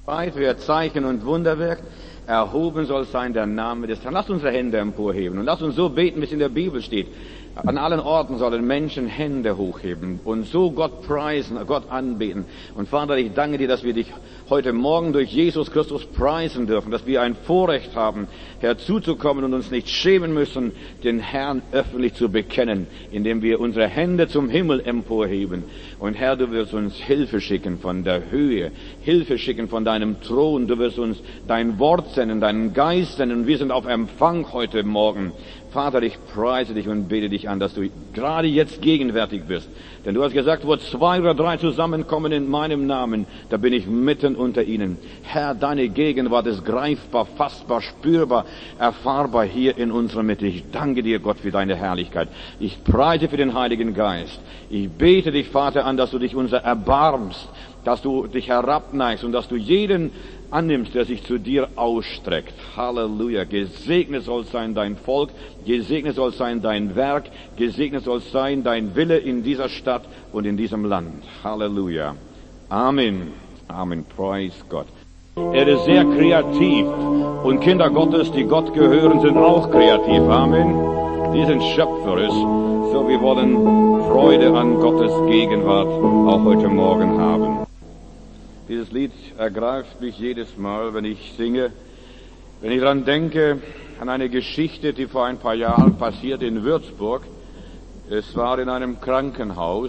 Weit, wer Zeichen und Wunder wirkt, erhoben soll sein der Name des Herrn. Lasst unsere Hände emporheben und lasst uns so beten, wie es in der Bibel steht. An allen Orten sollen Menschen Hände hochheben und so Gott preisen, Gott anbeten. Und Vater, ich danke dir, dass wir dich heute Morgen durch Jesus Christus preisen dürfen, dass wir ein Vorrecht haben, herzuzukommen und uns nicht schämen müssen, den Herrn öffentlich zu bekennen, indem wir unsere Hände zum Himmel emporheben. Und Herr, du wirst uns Hilfe schicken von der Höhe, Hilfe schicken von deinem Thron, du wirst uns dein Wort senden, deinen Geist senden und wir sind auf Empfang heute Morgen. Vater, ich preise dich und bete dich an, dass du gerade jetzt gegenwärtig bist. Denn du hast gesagt, wo 2 oder 3 zusammenkommen in meinem Namen, da bin ich mitten unter ihnen. Herr, deine Gegenwart ist greifbar, fassbar, spürbar, erfahrbar hier in unserer Mitte. Ich danke dir, Gott, für deine Herrlichkeit. Ich preise für den Heiligen Geist. Ich bete dich, Vater, an, dass du dich unser erbarmst, dass du dich herabneigst und dass du jeden annimmst, der sich zu dir ausstreckt. Halleluja. Gesegnet soll sein dein Volk, gesegnet soll sein dein Werk, gesegnet soll sein dein Wille in dieser Stadt und in diesem Land. Halleluja. Amen. Amen. Praise Gott. Er ist sehr kreativ und Kinder Gottes, die Gott gehören, sind auch kreativ. Amen. Die sind schöpferisch. So, wir wollen Freude an Gottes Gegenwart auch heute Morgen haben. Dieses Lied ergreift mich jedes Mal, wenn ich singe, wenn ich daran denke, an eine Geschichte, die vor ein paar Jahren passiert in Würzburg. Es war in einem Krankenhaus,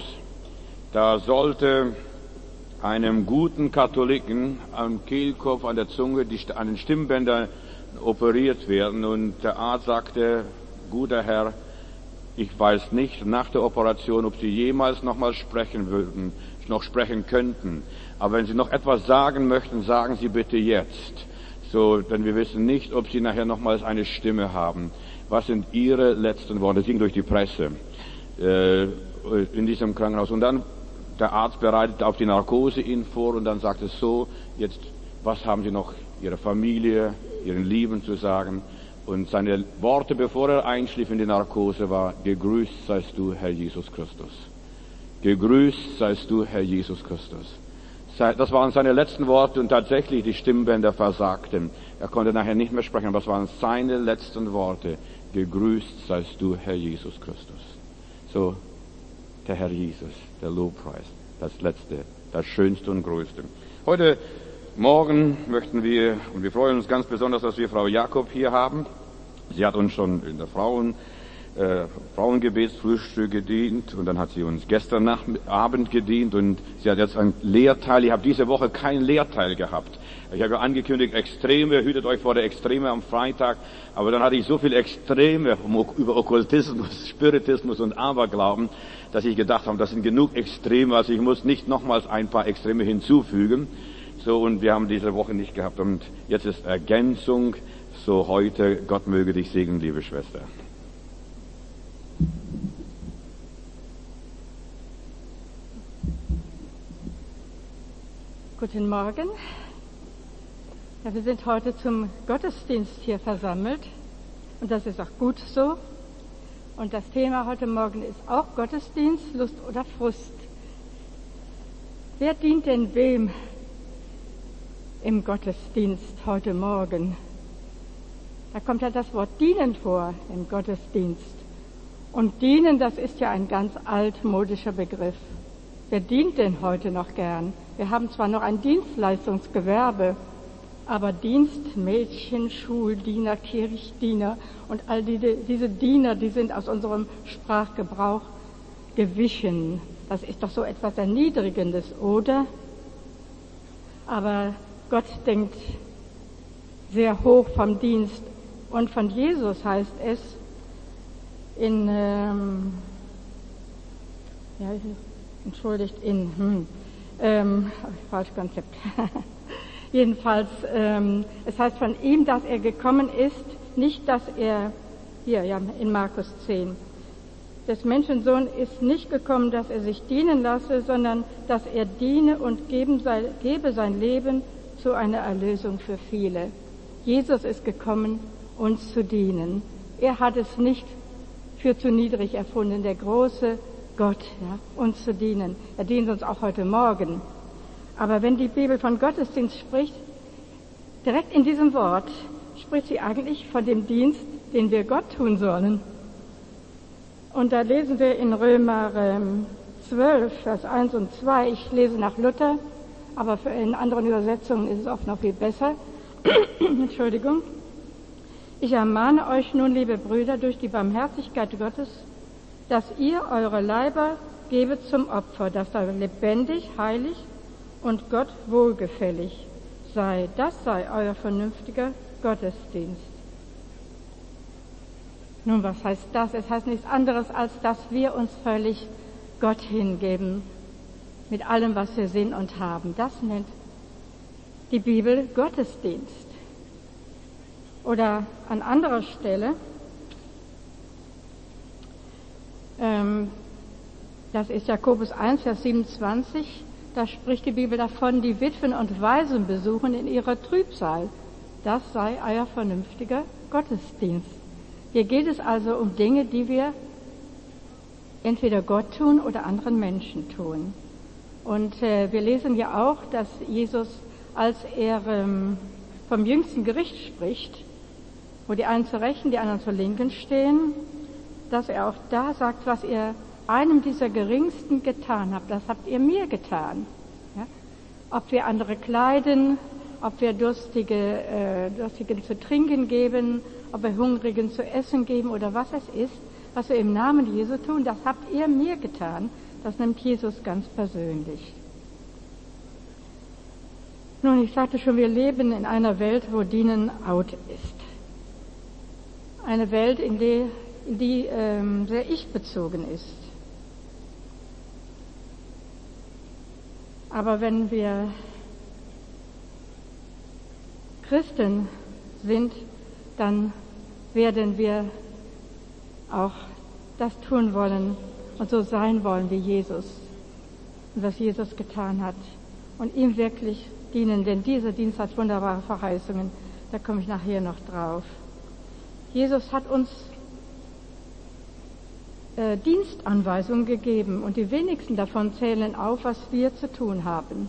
da sollte einem guten Katholiken am Kehlkopf, an der Zunge, an den Stimmbändern operiert werden und der Arzt sagte, guter Herr, ich weiß nicht nach der Operation, ob Sie jemals nochmal sprechen würden, noch sprechen könnten. Aber wenn Sie noch etwas sagen möchten, sagen Sie bitte jetzt. So, denn wir wissen nicht, ob Sie nachher nochmals eine Stimme haben. Was sind Ihre letzten Worte? Das ging durch die Presse in diesem Krankenhaus. Und dann der Arzt bereitet auf die Narkose ihn vor und dann sagt es so, jetzt, was haben Sie noch Ihrer Familie, Ihren Lieben zu sagen? Und seine Worte, bevor er einschlief in die Narkose, war, gegrüßt seist du, Herr Jesus Christus. Gegrüßt seist du, Herr Jesus Christus. Das waren seine letzten Worte und tatsächlich die Stimmbänder versagten. Er konnte nachher nicht mehr sprechen, aber es waren seine letzten Worte. Gegrüßt seist du, Herr Jesus Christus. So, der Herr Jesus, der Lobpreis, das Letzte, das Schönste und Größte. Heute Morgen möchten wir, und wir freuen uns ganz besonders, dass wir Frau Jakob hier haben. Sie hat uns schon in der Frauengebetsfrühstück gedient und dann hat sie uns gestern Abend gedient und sie hat jetzt einen Lehrteil. Ich habe diese Woche keinen Lehrteil gehabt. Ich habe ja angekündigt, Extreme, hütet euch vor der Extreme am Freitag, aber dann hatte ich so viel Extreme über Okkultismus, Spiritismus und Aberglauben, dass ich gedacht habe, das sind genug Extreme, also ich muss nicht nochmals ein paar Extreme hinzufügen. So, und wir haben diese Woche nicht gehabt und jetzt ist Ergänzung, so heute, Gott möge dich segnen, liebe Schwester. Guten Morgen. Ja, wir sind heute zum Gottesdienst hier versammelt und das ist auch gut so. Und das Thema heute Morgen ist auch Gottesdienst, Lust oder Frust. Wer dient denn wem im Gottesdienst heute Morgen? Da kommt ja das Wort dienen vor im Gottesdienst. Und dienen, das ist ja ein ganz altmodischer Begriff. Wer dient denn heute noch gern? Wir haben zwar noch ein Dienstleistungsgewerbe, aber Dienstmädchen, Schuldiener, Kirchdiener und all diese Diener, die sind aus unserem Sprachgebrauch gewichen. Das ist doch so etwas Erniedrigendes, oder? Aber Gott denkt sehr hoch vom Dienst und von Jesus heißt es in falsch Konzept. Jedenfalls, es heißt von ihm, dass er gekommen ist, nicht, dass er, in Markus 10, des Menschensohn ist nicht gekommen, dass er sich dienen lasse, sondern dass er diene und gebe sein Leben zu einer Erlösung für viele. Jesus ist gekommen, uns zu dienen. Er hat es nicht für zu niedrig erfunden, der große Gott, uns zu dienen. Er dient uns auch heute Morgen. Aber wenn die Bibel von Gottesdienst spricht, direkt in diesem Wort spricht sie eigentlich von dem Dienst, den wir Gott tun sollen. Und da lesen wir in Römer 12, Vers 1 und 2, ich lese nach Luther, aber in anderen Übersetzungen ist es oft noch viel besser. Entschuldigung. Ich ermahne euch nun, liebe Brüder, durch die Barmherzigkeit Gottes, dass ihr eure Leiber gebet zum Opfer, das sei lebendig, heilig und Gott wohlgefällig sei. Das sei euer vernünftiger Gottesdienst. Nun, was heißt das? Es heißt nichts anderes, als dass wir uns völlig Gott hingeben, mit allem, was wir sind und haben. Das nennt die Bibel Gottesdienst. Oder an anderer Stelle, das ist Jakobus 1, Vers 27, da spricht die Bibel davon, die Witwen und Waisen besuchen in ihrer Trübsal. Das sei euer vernünftiger Gottesdienst. Hier geht es also um Dinge, die wir entweder Gott tun oder anderen Menschen tun. Und wir lesen ja auch, dass Jesus, als er vom jüngsten Gericht spricht, wo die einen zur Rechten, die anderen zur Linken stehen, dass er auch da sagt, was ihr einem dieser Geringsten getan habt, das habt ihr mir getan. Ja? Ob wir andere kleiden, ob wir Durstigen zu trinken geben, ob wir Hungrigen zu essen geben oder was es ist, was wir im Namen Jesu tun, das habt ihr mir getan. Das nimmt Jesus ganz persönlich. Nun, ich sagte schon, wir leben in einer Welt, wo Dienen out ist. Eine Welt, in die sehr ich-bezogen ist. Aber wenn wir Christen sind, dann werden wir auch das tun wollen und so sein wollen wie Jesus und was Jesus getan hat und ihm wirklich dienen, denn dieser Dienst hat wunderbare Verheißungen, da komme ich nachher noch drauf. Jesus hat uns Dienstanweisungen gegeben und die wenigsten davon zählen auf, was wir zu tun haben.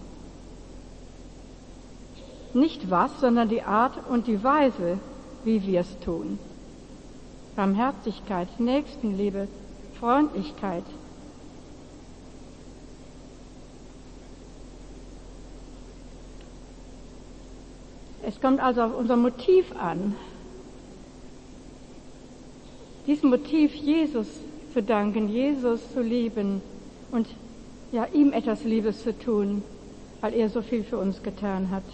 Nicht was, sondern die Art und die Weise, wie wir es tun. Barmherzigkeit, Nächstenliebe, Freundlichkeit. Es kommt also auf unser Motiv an. Diesem Motiv, Jesus zu danken, Jesus zu lieben und ja, ihm etwas Liebes zu tun, weil er so viel für uns getan hat.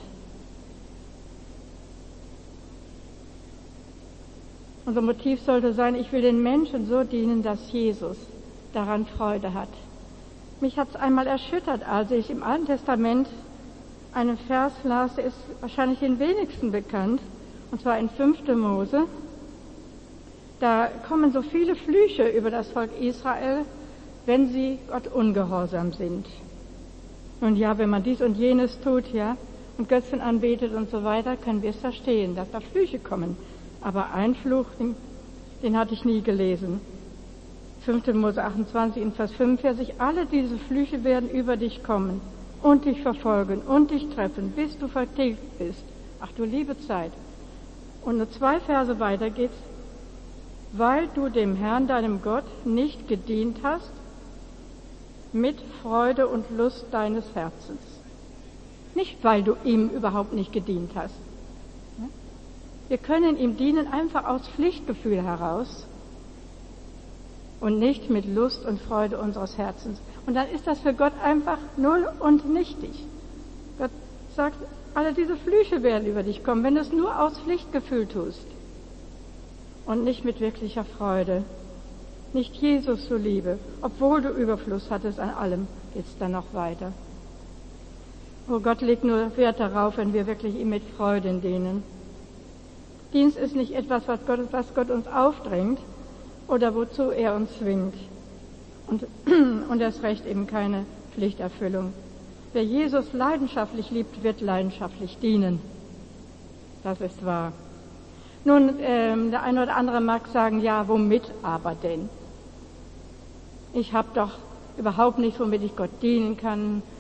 Unser Motiv sollte sein, ich will den Menschen so dienen, dass Jesus daran Freude hat. Mich hat es einmal erschüttert, als ich im Alten Testament einen Vers las, der ist wahrscheinlich den wenigsten bekannt, und zwar in 5. Mose. Da kommen so viele Flüche über das Volk Israel, wenn sie Gott ungehorsam sind. Und ja, wenn man dies und jenes tut, ja, und Götzen anbetet und so weiter, können wir es verstehen, dass da Flüche kommen. Aber ein Fluch, den hatte ich nie gelesen. 5. Mose 28 in Vers 45, alle diese Flüche werden über dich kommen und dich verfolgen und dich treffen, bis du vertilgt bist. Ach du liebe Zeit. Und nur 2 Verse weiter geht's. Weil du dem Herrn, deinem Gott, nicht gedient hast, mit Freude und Lust deines Herzens. Nicht, weil du ihm überhaupt nicht gedient hast. Wir können ihm dienen einfach aus Pflichtgefühl heraus und nicht mit Lust und Freude unseres Herzens. Und dann ist das für Gott einfach null und nichtig. Gott sagt, alle diese Flüche werden über dich kommen, wenn du es nur aus Pflichtgefühl tust und nicht mit wirklicher Freude, nicht Jesus zuliebe, obwohl du Überfluss hattest an allem, geht's dann noch weiter. Oh, Gott legt nur Wert darauf, wenn wir wirklich ihm mit Freude dienen. Dienst ist nicht etwas, was Gott uns aufdrängt oder wozu er uns zwingt. Und erst recht eben keine Pflichterfüllung. Wer Jesus leidenschaftlich liebt, wird leidenschaftlich dienen. Das ist wahr. Nun, der eine oder andere mag sagen, ja, womit aber denn? Ich habe doch überhaupt nichts, womit ich Gott dienen kann.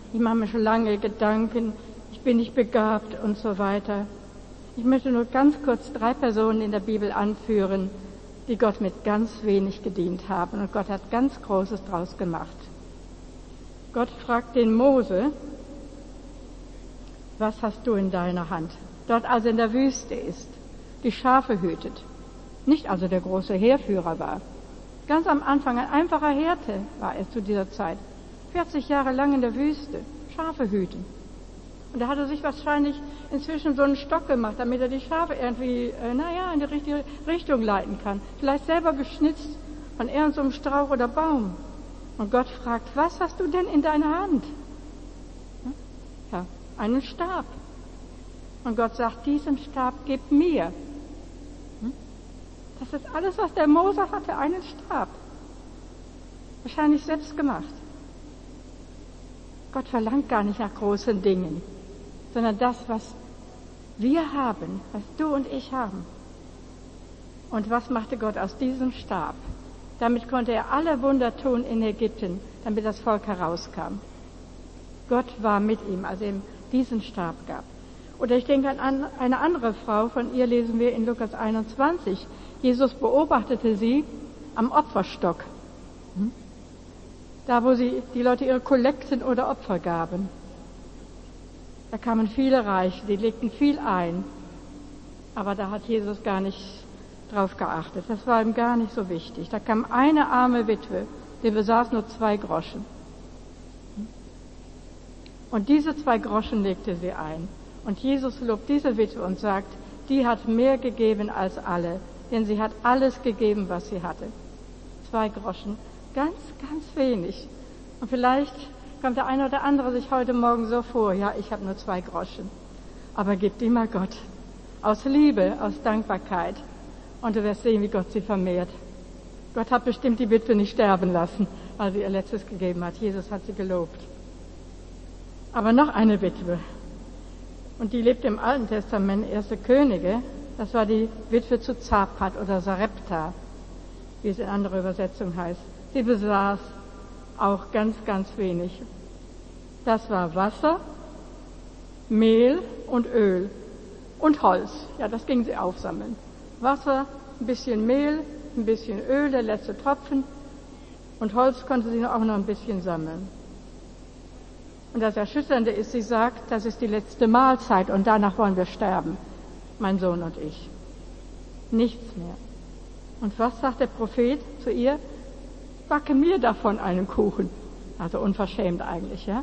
ich mache mir schon lange Gedanken, ich bin nicht begabt und so weiter. Ich möchte nur ganz kurz 3 Personen in der Bibel anführen, die Gott mit ganz wenig gedient haben. Und Gott hat ganz Großes draus gemacht. Gott fragt den Mose, was hast du in deiner Hand? Dort, als er in der Wüste ist, die Schafe hütet. Nicht also der große Heerführer war. Ganz am Anfang ein einfacher Hirte war er zu dieser Zeit. 40 Jahre lang in der Wüste, Schafe hüten. Und da hat er sich wahrscheinlich inzwischen so einen Stock gemacht, damit er die Schafe irgendwie, in die richtige Richtung leiten kann. Vielleicht selber geschnitzt von irgendeinem Strauch oder Baum. Und Gott fragt, was hast du denn in deiner Hand? Ja, einen Stab. Und Gott sagt, diesen Stab gib mir. Das ist alles, was der Mose hatte, einen Stab. Wahrscheinlich selbst gemacht. Gott verlangt gar nicht nach großen Dingen, sondern das, was wir haben, was du und ich haben. Und was machte Gott aus diesem Stab? Damit konnte er alle Wunder tun in Ägypten, damit das Volk herauskam. Gott war mit ihm, als er ihm diesen Stab gab. Oder ich denke an eine andere Frau, von ihr lesen wir in Lukas 21. Jesus beobachtete sie am Opferstock. Da, wo die Leute ihre Kollekten oder Opfer gaben. Da kamen viele Reiche, die legten viel ein. Aber da hat Jesus gar nicht drauf geachtet. Das war ihm gar nicht so wichtig. Da kam eine arme Witwe, die besaß nur 2 Groschen. Und diese 2 Groschen legte sie ein. Und Jesus lobt diese Witwe und sagt, die hat mehr gegeben als alle, denn sie hat alles gegeben, was sie hatte. 2 Groschen, ganz, ganz wenig. Und vielleicht kommt der eine oder andere sich heute Morgen so vor, ja, ich habe nur 2 Groschen. Aber gib die mal Gott. Aus Liebe, aus Dankbarkeit. Und du wirst sehen, wie Gott sie vermehrt. Gott hat bestimmt die Witwe nicht sterben lassen, weil sie ihr Letztes gegeben hat. Jesus hat sie gelobt. Aber noch eine Witwe. Und die lebt im Alten Testament, 1. Könige. Das war die Witwe zu Zapat oder Sarepta, wie es in anderer Übersetzung heißt. Sie besaß auch ganz, ganz wenig. Das war Wasser, Mehl und Öl und Holz. Ja, das ging sie aufsammeln. Wasser, ein bisschen Mehl, ein bisschen Öl, der letzte Tropfen. Und Holz konnte sie auch noch ein bisschen sammeln. Und das Erschütternde ist, sie sagt, das ist die letzte Mahlzeit und danach wollen wir sterben, mein Sohn und ich. Nichts mehr. Und was sagt der Prophet zu ihr? Backe mir davon einen Kuchen. Also unverschämt eigentlich, ja?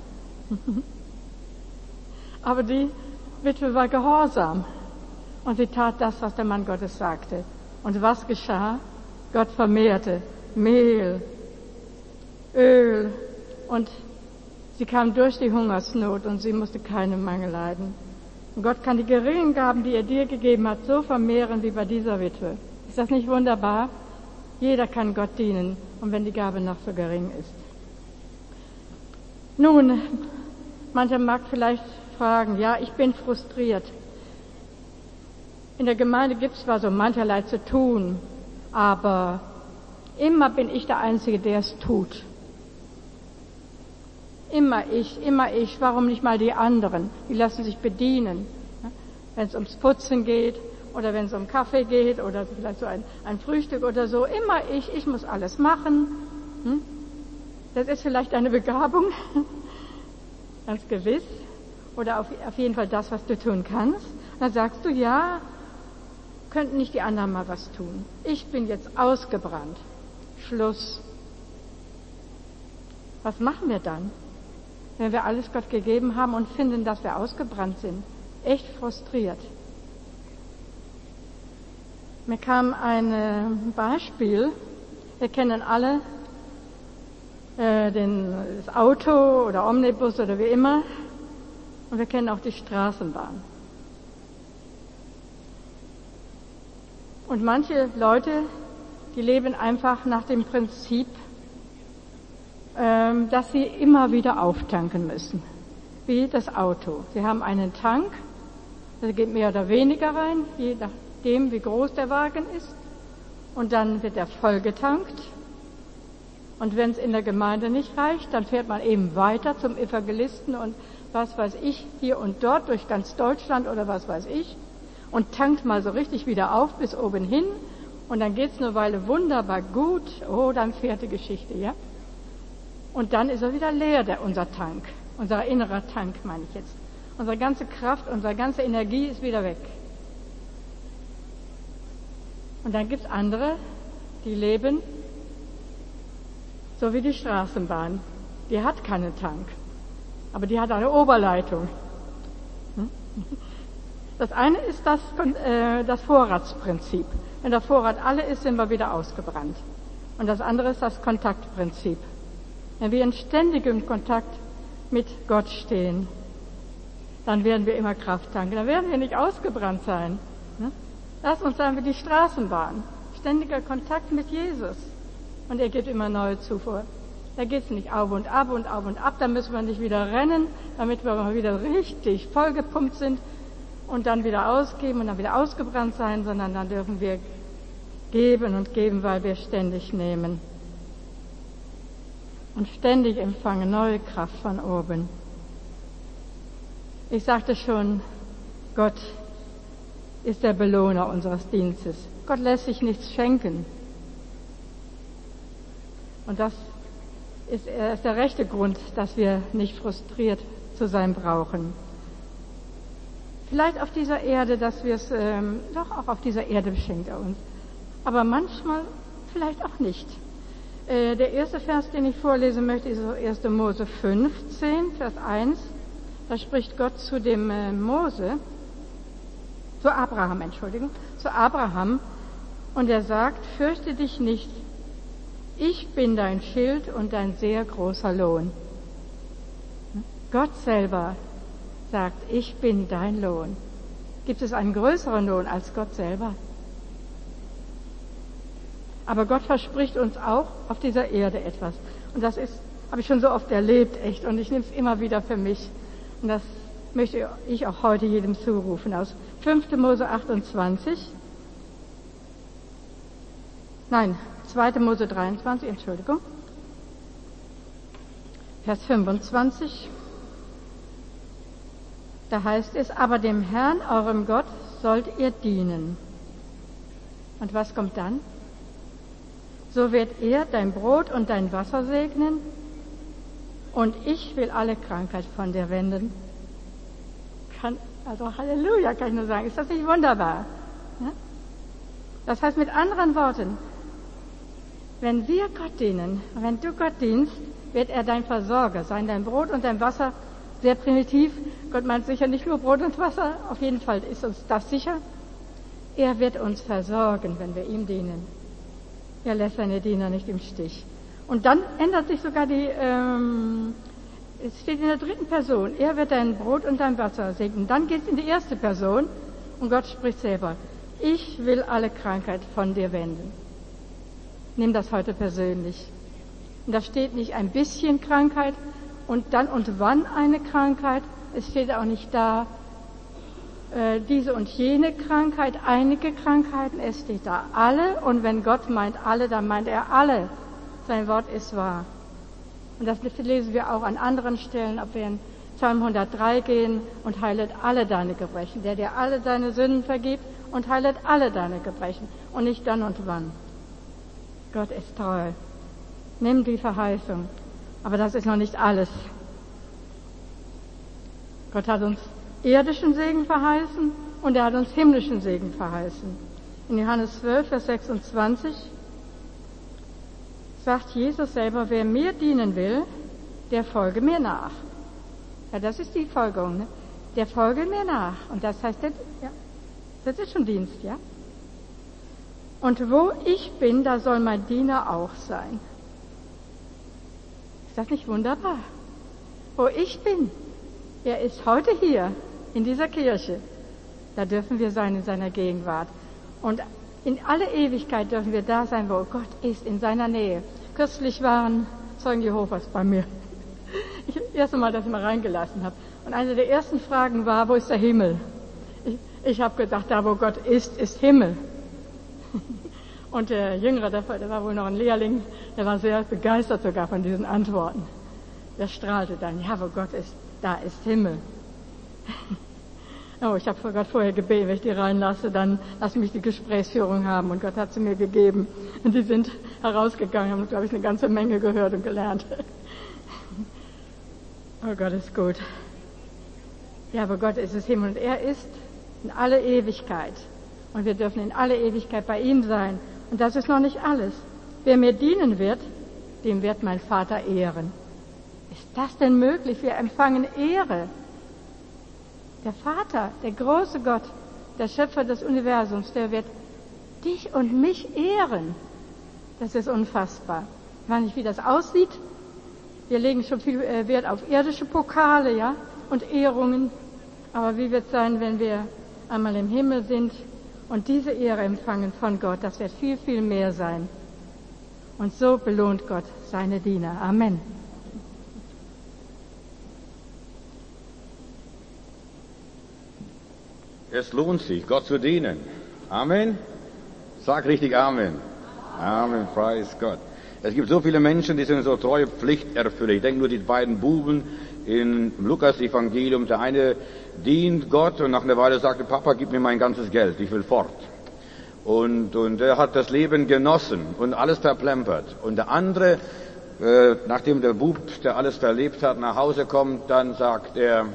Aber die Witwe war gehorsam. Und sie tat das, was der Mann Gottes sagte. Und was geschah? Gott vermehrte Mehl, Öl und sie kam durch die Hungersnot und sie musste keinen Mangel leiden. Und Gott kann die geringen Gaben, die er dir gegeben hat, so vermehren wie bei dieser Witwe. Ist das nicht wunderbar? Jeder kann Gott dienen, und wenn die Gabe noch so gering ist. Nun, mancher mag vielleicht fragen, ja, ich bin frustriert. In der Gemeinde gibt es zwar so mancherlei zu tun, aber immer bin ich der Einzige, der es tut. Immer ich, warum nicht mal die anderen? Die lassen sich bedienen. Wenn es ums Putzen geht oder wenn es um Kaffee geht oder vielleicht so ein Frühstück oder so. Immer ich muss alles machen. Das ist vielleicht eine Begabung, ganz gewiss. Oder auf jeden Fall das, was du tun kannst. Dann sagst du, ja, könnten nicht die anderen mal was tun. Ich bin jetzt ausgebrannt. Schluss. Was machen wir dann? Wenn wir alles Gott gegeben haben und finden, dass wir ausgebrannt sind. Echt frustriert. Mir kam ein Beispiel. Wir kennen alle das Auto oder Omnibus oder wie immer. Und wir kennen auch die Straßenbahn. Und manche Leute, die leben einfach nach dem Prinzip, dass sie immer wieder auftanken müssen, wie das Auto. Sie haben einen Tank, da geht mehr oder weniger rein, je nachdem, wie groß der Wagen ist. Und dann wird er vollgetankt Und wenn es in der Gemeinde nicht reicht, dann fährt man eben weiter zum Evangelisten und was weiß ich, hier und dort durch ganz Deutschland oder was weiß ich und tankt mal so richtig wieder auf bis oben hin und dann geht's eine Weile wunderbar gut. Oh, dann fährt die Geschichte, ja? Und dann ist er wieder leer, unser Tank, unser innerer Tank, meine ich jetzt. Unsere ganze Kraft, unsere ganze Energie ist wieder weg. Und dann gibt's andere, die leben so wie die Straßenbahn. Die hat keinen Tank, aber die hat eine Oberleitung. Das eine ist das Vorratsprinzip. Wenn der Vorrat alle ist, sind wir wieder ausgebrannt. Und das andere ist das Kontaktprinzip. Wenn wir in ständigem Kontakt mit Gott stehen, dann werden wir immer Kraft tanken. Dann werden wir nicht ausgebrannt sein. Lass uns sagen, wie die Straßenbahn. Ständiger Kontakt mit Jesus. Und er gibt immer neue Zufuhr. Da geht es nicht auf und ab und auf und ab. Da müssen wir nicht wieder rennen, damit wir mal wieder richtig vollgepumpt sind und dann wieder ausgeben und dann wieder ausgebrannt sein, sondern dann dürfen wir geben und geben, weil wir ständig nehmen. Und ständig empfangen neue Kraft von oben. Ich sagte schon, Gott ist der Belohner unseres Dienstes. Gott lässt sich nichts schenken. Und das ist der rechte Grund, dass wir nicht frustriert zu sein brauchen. Vielleicht auf dieser Erde, dass wir es doch auch auf dieser Erde beschenkt er uns. Aber manchmal vielleicht auch nicht. Der erste Vers, den ich vorlesen möchte, ist 1. Mose 15, Vers 1. Da spricht Gott zu dem zu Abraham, und er sagt, fürchte dich nicht, ich bin dein Schild und dein sehr großer Lohn. Gott selber sagt, ich bin dein Lohn. Gibt es einen größeren Lohn als Gott selber? Aber Gott verspricht uns auch auf dieser Erde etwas. Und das habe ich schon so oft erlebt, echt. Und ich nehme es immer wieder für mich. Und das möchte ich auch heute jedem zurufen. Aus 5. Mose 28. Nein, 2. Mose 23, Entschuldigung. Vers 25. Da heißt es, aber dem Herrn, eurem Gott, sollt ihr dienen. Und was kommt dann? So wird er dein Brot und dein Wasser segnen, und ich will alle Krankheit von dir wenden. Also Halleluja, kann ich nur sagen. Ist das nicht wunderbar? Ja? Das heißt mit anderen Worten, wenn wir Gott dienen, wenn du Gott dienst, wird er dein Versorger sein, dein Brot und dein Wasser. Sehr primitiv. Gott meint sicher nicht nur Brot und Wasser. Auf jeden Fall ist uns das sicher. Er wird uns versorgen, wenn wir ihm dienen. Er lässt seine Diener nicht im Stich. Und dann ändert sich sogar es steht in der dritten Person, er wird dein Brot und dein Wasser segnen. Dann geht es in die erste Person und Gott spricht selber, ich will alle Krankheit von dir wenden. Nimm das heute persönlich. Und da steht nicht ein bisschen Krankheit und dann und wann eine Krankheit. Es steht auch nicht da, diese und jene Krankheit, einige Krankheiten. Es steht da alle. Und wenn Gott meint alle, dann meint er alle. Sein Wort ist wahr. Und das lesen wir auch an anderen Stellen, ob wir in Psalm 103 gehen und heilet alle deine Gebrechen. Der dir alle deine Sünden vergibt und heilet alle deine Gebrechen. Und nicht dann und wann. Gott ist treu. Nimm die Verheißung. Aber das ist noch nicht alles. Gott hat uns irdischen Segen verheißen und er hat uns himmlischen Segen verheißen. In Johannes 12, Vers 26 sagt Jesus selber, wer mir dienen will, der folge mir nach. Ja, das ist die Folgerung, ne? Der folge mir nach. Und das heißt, das ist schon Dienst, ja? Und wo ich bin, da soll mein Diener auch sein. Ist das nicht wunderbar? Wo ich bin, er ist heute hier, in dieser Kirche. Da dürfen wir sein in seiner Gegenwart. Und in alle Ewigkeit dürfen wir da sein, wo Gott ist, in seiner Nähe. Kürzlich waren Zeugen Jehovas bei mir. Das erste Mal, dass ich mal reingelassen habe. Und eine der ersten Fragen war, wo ist der Himmel? Ich habe gedacht, da wo Gott ist, ist Himmel. Und der Jüngere, der war wohl noch ein Lehrling, der war sehr begeistert sogar von diesen Antworten. Der strahlte dann, ja, wo Gott ist, da ist Himmel. Oh, ich habe vor Gott vorher gebeten, wenn ich die reinlasse, dann lass mich die Gesprächsführung haben. Und Gott hat sie mir gegeben. Und die sind herausgegangen, haben, glaube ich, eine ganze Menge gehört und gelernt. Oh, Gott ist gut. Ja, aber Gott ist es Himmel und er ist in alle Ewigkeit. Und wir dürfen in alle Ewigkeit bei ihm sein. Und das ist noch nicht alles. Wer mir dienen wird, dem wird mein Vater ehren. Ist das denn möglich? Wir empfangen Ehre. Der Vater, der große Gott, der Schöpfer des Universums, der wird dich und mich ehren. Das ist unfassbar. Ich weiß nicht, wie das aussieht. Wir legen schon viel Wert auf irdische Pokale, ja, und Ehrungen. Aber wie wird es sein, wenn wir einmal im Himmel sind und diese Ehre empfangen von Gott? Das wird viel, viel mehr sein. Und so belohnt Gott seine Diener. Amen. Es lohnt sich, Gott zu dienen. Amen. Sag richtig Amen. Amen, preis Gott. Es gibt so viele Menschen, die sind so treue Pflichterfüller. Ich denke nur die beiden Buben im Lukas-Evangelium. Der eine dient Gott und nach einer Weile sagte, Papa, gib mir mein ganzes Geld, ich will fort. Und er hat das Leben genossen und alles verplempert. Und der andere, nachdem der Bub, der alles verlebt hat, nach Hause kommt, dann sagt er,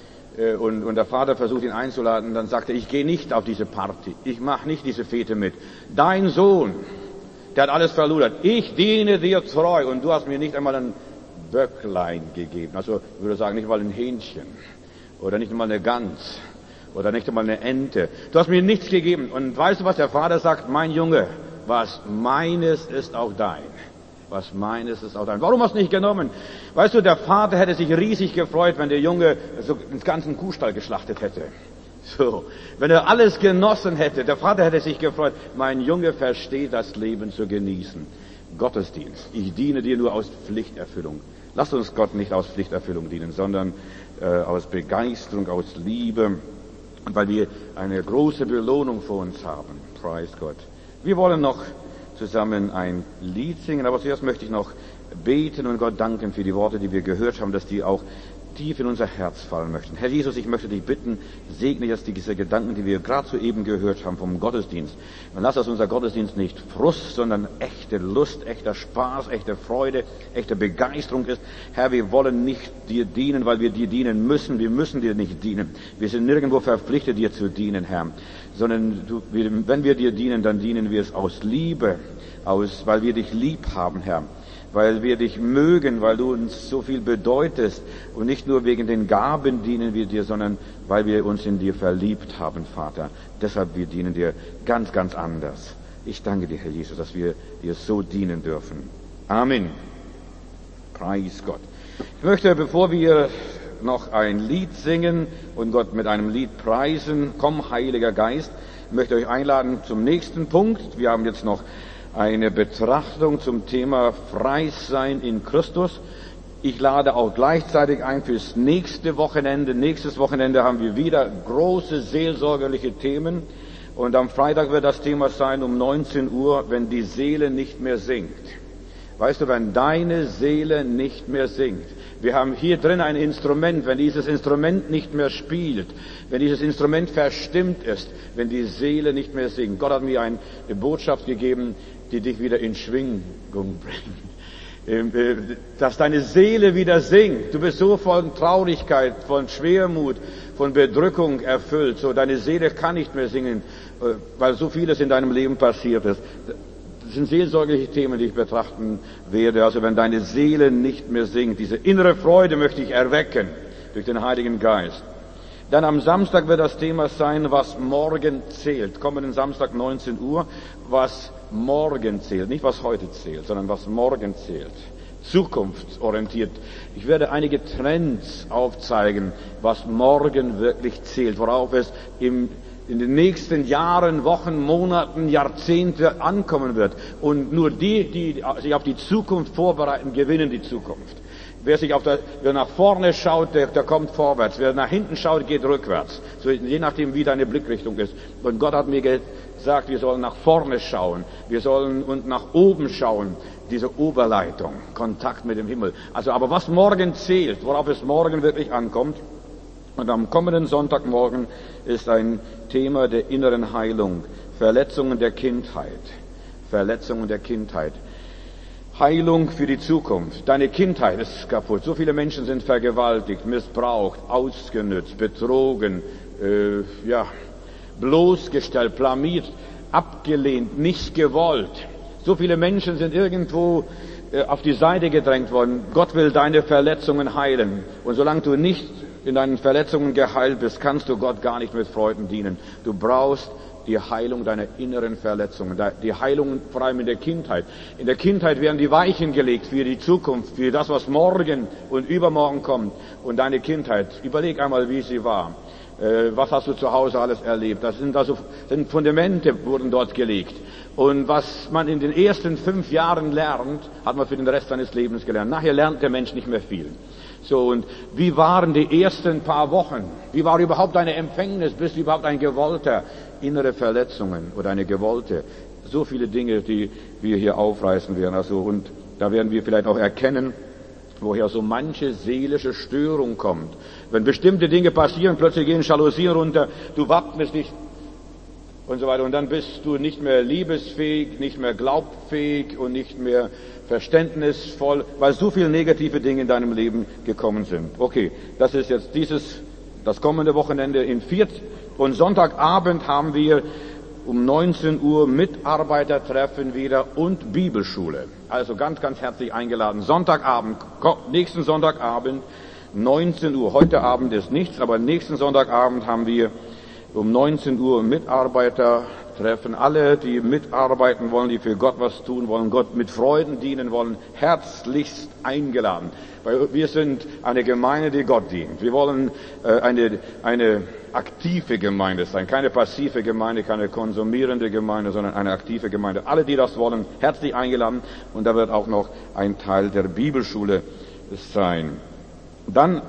und der Vater versucht ihn einzuladen, dann sagt er, ich gehe nicht auf diese Party, ich mache nicht diese Fete mit. Dein Sohn, der hat alles verloren, ich diene dir treu und du hast mir nicht einmal ein Böcklein gegeben. Also ich würde sagen, nicht einmal ein Hähnchen oder nicht einmal eine Gans oder nicht einmal eine Ente. Du hast mir nichts gegeben. Und weißt du, was der Vater sagt? Mein Junge, was meines ist auch dein. Was meines ist auch dein. Warum hast du nicht genommen? Weißt du, der Vater hätte sich riesig gefreut, wenn der Junge so den ganzen Kuhstall geschlachtet hätte. So, wenn er alles genossen hätte, der Vater hätte sich gefreut. Mein Junge versteht das Leben zu genießen. Gottesdienst. Ich diene dir nur aus Pflichterfüllung. Lasst uns Gott nicht aus Pflichterfüllung dienen, sondern aus Begeisterung, aus Liebe, weil wir eine große Belohnung vor uns haben. Preis Gott. Wir wollen noch zusammen ein Lied singen, aber zuerst möchte ich noch beten und Gott danken für die Worte, die wir gehört haben, dass die auch tief in unser Herz fallen möchten. Herr Jesus, ich möchte dich bitten, segne jetzt diese Gedanken, die wir gerade soeben gehört haben vom Gottesdienst. Und lass das unser Gottesdienst nicht Frust, sondern echte Lust, echter Spaß, echte Freude, echte Begeisterung ist. Herr, wir wollen nicht dir dienen, weil wir dir dienen müssen. Wir müssen dir nicht dienen. Wir sind nirgendwo verpflichtet, dir zu dienen, Herr. Sondern wenn wir dir dienen, dann dienen wir es aus Liebe, weil wir dich lieb haben, Herr. Weil wir dich mögen, weil du uns so viel bedeutest. Und nicht nur wegen den Gaben dienen wir dir, sondern weil wir uns in dir verliebt haben, Vater. Deshalb wir dienen dir ganz, ganz anders. Ich danke dir, Herr Jesus, dass wir dir so dienen dürfen. Amen. Preis Gott. Ich möchte, bevor wir noch ein Lied singen und Gott mit einem Lied preisen, komm, Heiliger Geist, ich möchte euch einladen zum nächsten Punkt. Wir haben jetzt noch eine Betrachtung zum Thema Freisein in Christus. Ich lade auch gleichzeitig ein fürs nächste Wochenende. Nächstes Wochenende haben wir wieder große seelsorgerliche Themen. Und am Freitag wird das Thema sein um 19 Uhr, wenn die Seele nicht mehr singt. Weißt du, wenn deine Seele nicht mehr singt. Wir haben hier drin ein Instrument, wenn dieses Instrument nicht mehr spielt, wenn dieses Instrument verstimmt ist, wenn die Seele nicht mehr singt. Gott hat mir eine Botschaft gegeben, die dich wieder in Schwingung bringt. Dass deine Seele wieder singt. Du bist so von Traurigkeit, von Schwermut, von Bedrückung erfüllt. So, deine Seele kann nicht mehr singen, weil so vieles in deinem Leben passiert ist. Das sind seelsorgliche Themen, die ich betrachten werde. Also wenn deine Seele nicht mehr singt, diese innere Freude möchte ich erwecken durch den Heiligen Geist. Dann am Samstag wird das Thema sein, was morgen zählt. Kommenden Samstag 19 Uhr, was morgen zählt. Nicht was heute zählt, sondern was morgen zählt. Zukunftsorientiert. Ich werde einige Trends aufzeigen, was morgen wirklich zählt, worauf es in den nächsten Jahren, Wochen, Monaten, Jahrzehnte ankommen wird. Und nur die sich auf die Zukunft vorbereiten, gewinnen die Zukunft. Wer nach vorne schaut, der kommt vorwärts. Wer nach hinten schaut, geht rückwärts. So, je nachdem, wie deine Blickrichtung ist. Und Gott hat mir sagt, wir sollen nach vorne schauen, wir sollen und nach oben schauen, diese Oberleitung, Kontakt mit dem Himmel. Also, aber was morgen zählt, worauf es morgen wirklich ankommt, und am kommenden Sonntagmorgen ist ein Thema der inneren Heilung, Verletzungen der Kindheit, Verletzungen der Kindheit. Heilung für die Zukunft. Deine Kindheit ist kaputt. So viele Menschen sind vergewaltigt, missbraucht, ausgenützt, betrogen, bloßgestellt, blamiert, abgelehnt, nicht gewollt. So viele Menschen sind irgendwo auf die Seite gedrängt worden. Gott will deine Verletzungen heilen. Und solange du nicht in deinen Verletzungen geheilt bist, kannst du Gott gar nicht mit Freuden dienen. Du brauchst die Heilung deiner inneren Verletzungen, die Heilung vor allem in der Kindheit. In der Kindheit werden die Weichen gelegt für die Zukunft, für das, was morgen und übermorgen kommt. Und deine Kindheit, überleg einmal, wie sie war. Was hast du zu Hause alles erlebt? Das sind Fundamente, wurden dort gelegt. Und was man in den ersten 5 Jahren lernt, hat man für den Rest seines Lebens gelernt. Nachher lernt der Mensch nicht mehr viel. So, und wie waren die ersten paar Wochen? Wie war überhaupt deine Empfängnis? Bist du überhaupt ein Gewollter? Innere Verletzungen oder eine Gewollte. So viele Dinge, die wir hier aufreißen werden. Also, und da werden wir vielleicht auch erkennen, woher so manche seelische Störung kommt. Wenn bestimmte Dinge passieren, plötzlich gehen Jalousien runter, du wappnest dich und so weiter. Und dann bist du nicht mehr liebesfähig, nicht mehr glaubfähig und nicht mehr verständnisvoll, weil so viele negative Dinge in deinem Leben gekommen sind. Okay, das ist jetzt das kommende Wochenende und Sonntagabend haben wir um 19 Uhr Mitarbeitertreffen wieder und Bibelschule. Also ganz, ganz herzlich eingeladen. Nächsten Sonntagabend, 19 Uhr. Heute Abend ist nichts, aber nächsten Sonntagabend haben wir um 19 Uhr Mitarbeitertreffen. Alle, die mitarbeiten wollen, die für Gott was tun wollen, Gott mit Freuden dienen wollen, herzlichst eingeladen. Weil wir sind eine Gemeinde, die Gott dient. Wir wollen eine aktive Gemeinde sein, keine passive Gemeinde, keine konsumierende Gemeinde, sondern eine aktive Gemeinde. Alle, die das wollen, herzlich eingeladen. Und da wird auch noch ein Teil der Bibelschule sein. Dann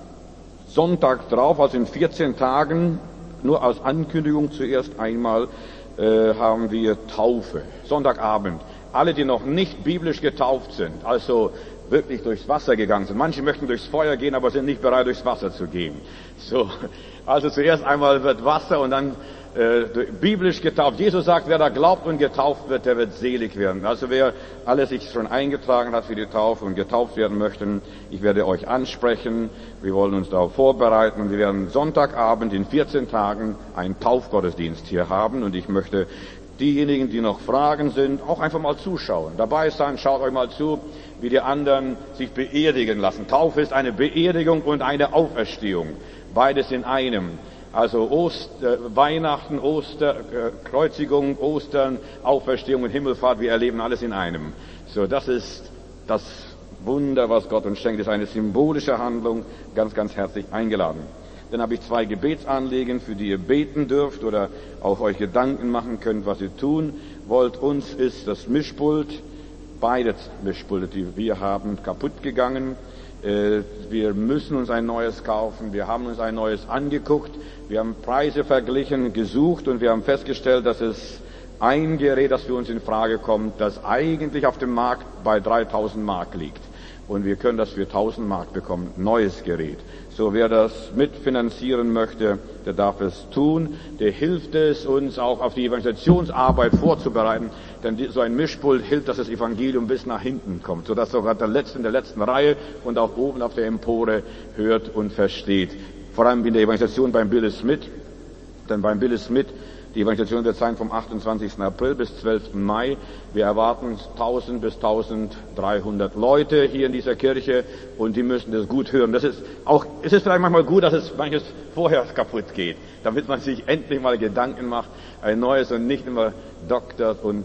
Sonntag drauf, also in 14 Tagen, nur als Ankündigung zuerst einmal, haben wir Taufe. Sonntagabend. Alle, die noch nicht biblisch getauft sind, also wirklich durchs Wasser gegangen sind. Manche möchten durchs Feuer gehen, aber sind nicht bereit, durchs Wasser zu gehen. So, also zuerst einmal wird Wasser und dann biblisch getauft. Jesus sagt, wer da glaubt und getauft wird, der wird selig werden. Also wer alle sich schon eingetragen hat für die Taufe und getauft werden möchten, ich werde euch ansprechen. Wir wollen uns darauf vorbereiten und wir werden Sonntagabend in 14 Tagen einen Taufgottesdienst hier haben und ich möchte diejenigen, die noch Fragen sind, auch einfach mal zuschauen. Dabei sein, schaut euch mal zu, wie die anderen sich beerdigen lassen. Taufe ist eine Beerdigung und eine Auferstehung. Beides in einem. Also Weihnachten, Kreuzigung, Ostern, Auferstehung und Himmelfahrt, wir erleben alles in einem. So, das ist das Wunder, was Gott uns schenkt. Das ist eine symbolische Handlung, ganz, ganz herzlich eingeladen. Dann habe ich 2 Gebetsanliegen, für die ihr beten dürft oder auch euch Gedanken machen könnt, was ihr tun wollt. Uns ist das Mischpult, beide Mischpulte, die wir haben, kaputt gegangen. Wir müssen uns ein neues kaufen. Wir haben uns ein neues angeguckt. Wir haben Preise verglichen, gesucht und wir haben festgestellt, dass es ein Gerät, das für uns in Frage kommt, das eigentlich auf dem Markt bei 3.000 Mark liegt. Und wir können das für 1.000 Mark bekommen, neues Gerät. So, wer das mitfinanzieren möchte, der darf es tun. Der hilft es uns auch auf die Evangelisationsarbeit vorzubereiten. Denn so ein Mischpult hilft, dass das Evangelium bis nach hinten kommt, sodass sogar der Letzte in der letzten Reihe und auch oben auf der Empore hört und versteht. Vor allem in der Evangelisation beim Billy Smith. Denn beim Billy Smith, die Evangelisation wird sein vom 28. April bis 12. Mai. Wir erwarten 1000 bis 1300 Leute hier in dieser Kirche und die müssen das gut hören. Es ist vielleicht manchmal gut, dass es manches vorher kaputt geht, damit man sich endlich mal Gedanken macht, ein neues und nicht immer doktert und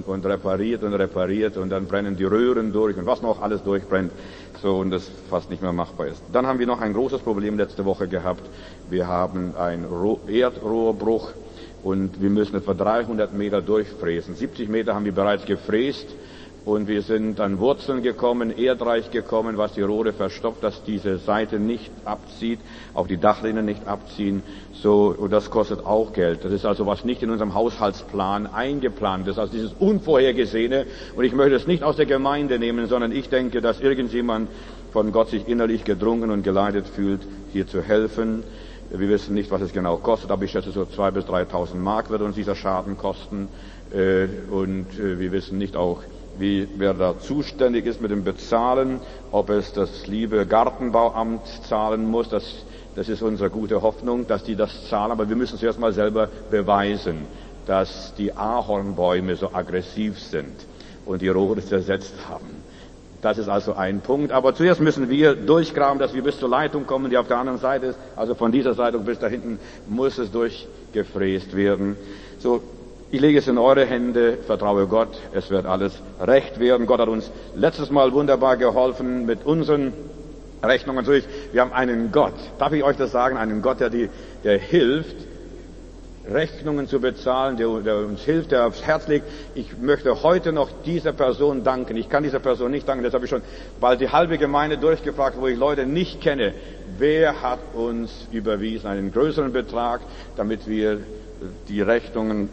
repariert und dann brennen die Röhren durch und was noch alles durchbrennt. So, und das fast nicht mehr machbar ist. Dann haben wir noch ein großes Problem letzte Woche gehabt. Wir haben einen Erdrohrbruch. Und wir müssen etwa 300 Meter durchfräsen. 70 Meter haben wir bereits gefräst Und wir sind an Wurzeln gekommen, erdreich gekommen, was die Rohre verstopft, dass diese Seite nicht abzieht, auch die Dachrinne nicht abziehen. So, und das kostet auch Geld. Das ist also was nicht in unserem Haushaltsplan eingeplant ist, also dieses Unvorhergesehene. Und ich möchte es nicht aus der Gemeinde nehmen, sondern ich denke, dass irgendjemand von Gott sich innerlich gedrungen und geleitet fühlt, hier zu helfen. Wir wissen nicht, was es genau kostet, aber ich schätze, so 2.000 bis 3.000 Mark wird uns dieser Schaden kosten. Und wir wissen nicht auch, wer da zuständig ist mit dem Bezahlen, ob es das liebe Gartenbauamt zahlen muss, das ist unsere gute Hoffnung, dass die das zahlen, aber wir müssen es erst mal selber beweisen, dass die Ahornbäume so aggressiv sind und die Rohre zersetzt haben. Das ist also ein Punkt, aber zuerst müssen wir durchgraben, dass wir bis zur Leitung kommen, die auf der anderen Seite ist, also von dieser Seite bis da hinten muss es durchgefräst werden. So, ich lege es in eure Hände, vertraue Gott, es wird alles recht werden. Gott hat uns letztes Mal wunderbar geholfen mit unseren Rechnungen. Wir haben einen Gott, darf ich euch das sagen, einen Gott, der hilft, Rechnungen zu bezahlen, der uns hilft, der aufs Herz legt. Ich möchte heute noch dieser Person danken. Ich kann dieser Person nicht danken, das habe ich schon bald die halbe Gemeinde durchgefragt, wo ich Leute nicht kenne. Wer hat uns überwiesen einen größeren Betrag, damit wir die Rechnungen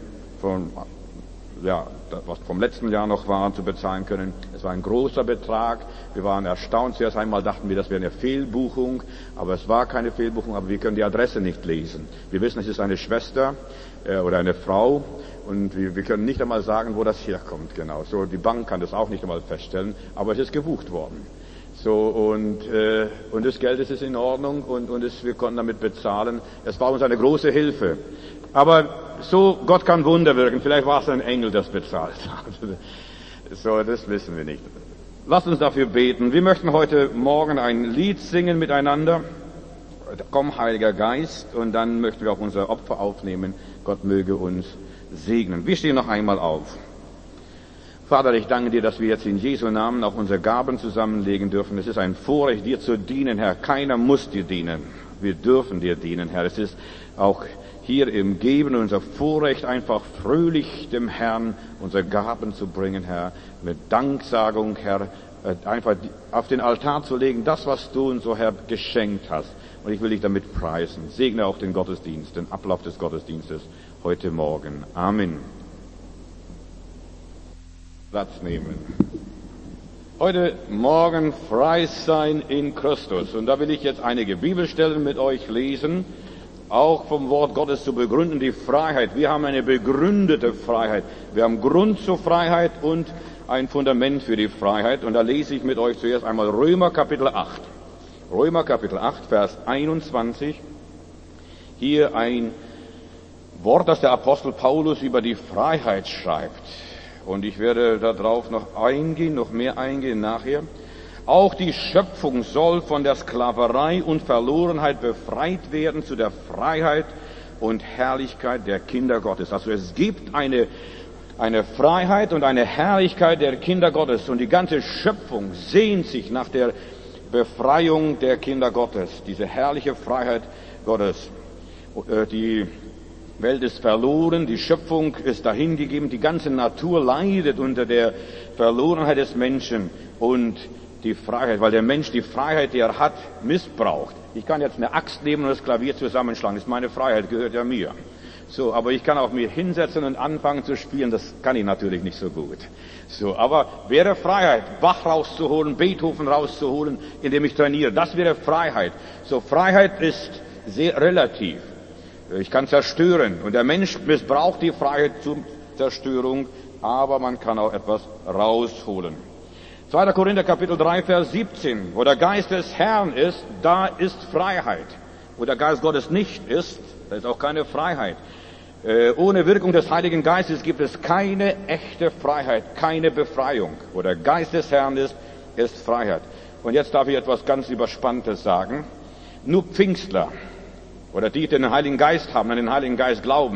was vom letzten Jahr noch war, zu bezahlen können. Es war ein großer Betrag. Wir waren erstaunt. Zuerst einmal dachten wir, das wäre eine Fehlbuchung, aber es war keine Fehlbuchung, aber wir können die Adresse nicht lesen. Wir wissen, es ist eine Schwester oder eine Frau und wir können nicht einmal sagen, wo das herkommt, genau. So, die Bank kann das auch nicht einmal feststellen, aber es ist gebucht worden. So, und das Geld ist in Ordnung und wir konnten damit bezahlen. Es war uns eine große Hilfe. Aber so, Gott kann Wunder wirken. Vielleicht war es ein Engel, das bezahlt hat. So, das wissen wir nicht. Lasst uns dafür beten. Wir möchten heute Morgen ein Lied singen miteinander. Komm, Heiliger Geist. Und dann möchten wir auch unser Opfer aufnehmen. Gott möge uns segnen. Wir stehen noch einmal auf. Vater, ich danke dir, dass wir jetzt in Jesu Namen auch unsere Gaben zusammenlegen dürfen. Es ist ein Vorrecht, dir zu dienen, Herr. Keiner muss dir dienen. Wir dürfen dir dienen, Herr. Es ist auch hier im Geben unser Vorrecht, einfach fröhlich dem Herrn unsere Gaben zu bringen, Herr, mit Danksagung, Herr, einfach auf den Altar zu legen, das, was du uns so, Herr, geschenkt hast. Und ich will dich damit preisen. Segne auch den Gottesdienst, den Ablauf des Gottesdienstes heute Morgen. Amen. Platz nehmen. Heute Morgen frei sein in Christus. Und da will ich jetzt einige Bibelstellen mit euch lesen, auch vom Wort Gottes zu begründen, die Freiheit. Wir haben eine begründete Freiheit. Wir haben Grund zur Freiheit und ein Fundament für die Freiheit. Und da lese ich mit euch zuerst einmal Römer Kapitel 8. Römer Kapitel 8, Vers 21. Hier ein Wort, das der Apostel Paulus über die Freiheit schreibt. Und ich werde darauf noch eingehen, noch mehr eingehen nachher. Auch die Schöpfung soll von der Sklaverei und Verlorenheit befreit werden zu der Freiheit und Herrlichkeit der Kinder Gottes. Also es gibt eine Freiheit und eine Herrlichkeit der Kinder Gottes. Und die ganze Schöpfung sehnt sich nach der Befreiung der Kinder Gottes. Diese herrliche Freiheit Gottes. Die Welt ist verloren, die Schöpfung ist dahingegeben, die ganze Natur leidet unter der Verlorenheit des Menschen und die Freiheit, weil der Mensch die Freiheit, die er hat, missbraucht. Ich kann jetzt eine Axt nehmen und das Klavier zusammenschlagen, das ist meine Freiheit, gehört ja mir. So, aber ich kann auch mir hinsetzen und anfangen zu spielen, das kann ich natürlich nicht so gut. So, aber wäre Freiheit, Bach rauszuholen, Beethoven rauszuholen, indem ich trainiere, das wäre Freiheit. So, Freiheit ist sehr relativ. Ich kann zerstören und der Mensch missbraucht die Freiheit zur Zerstörung, aber man kann auch etwas rausholen. 2. Korinther Kapitel 3, Vers 17. Wo der Geist des Herrn ist, da ist Freiheit. Wo der Geist Gottes nicht ist, da ist auch keine Freiheit. Ohne Wirkung des Heiligen Geistes gibt es keine echte Freiheit, keine Befreiung. Wo der Geist des Herrn ist, ist Freiheit. Und jetzt darf ich etwas ganz Überspanntes sagen. Nur Pfingstler oder die den Heiligen Geist haben, an den Heiligen Geist glauben,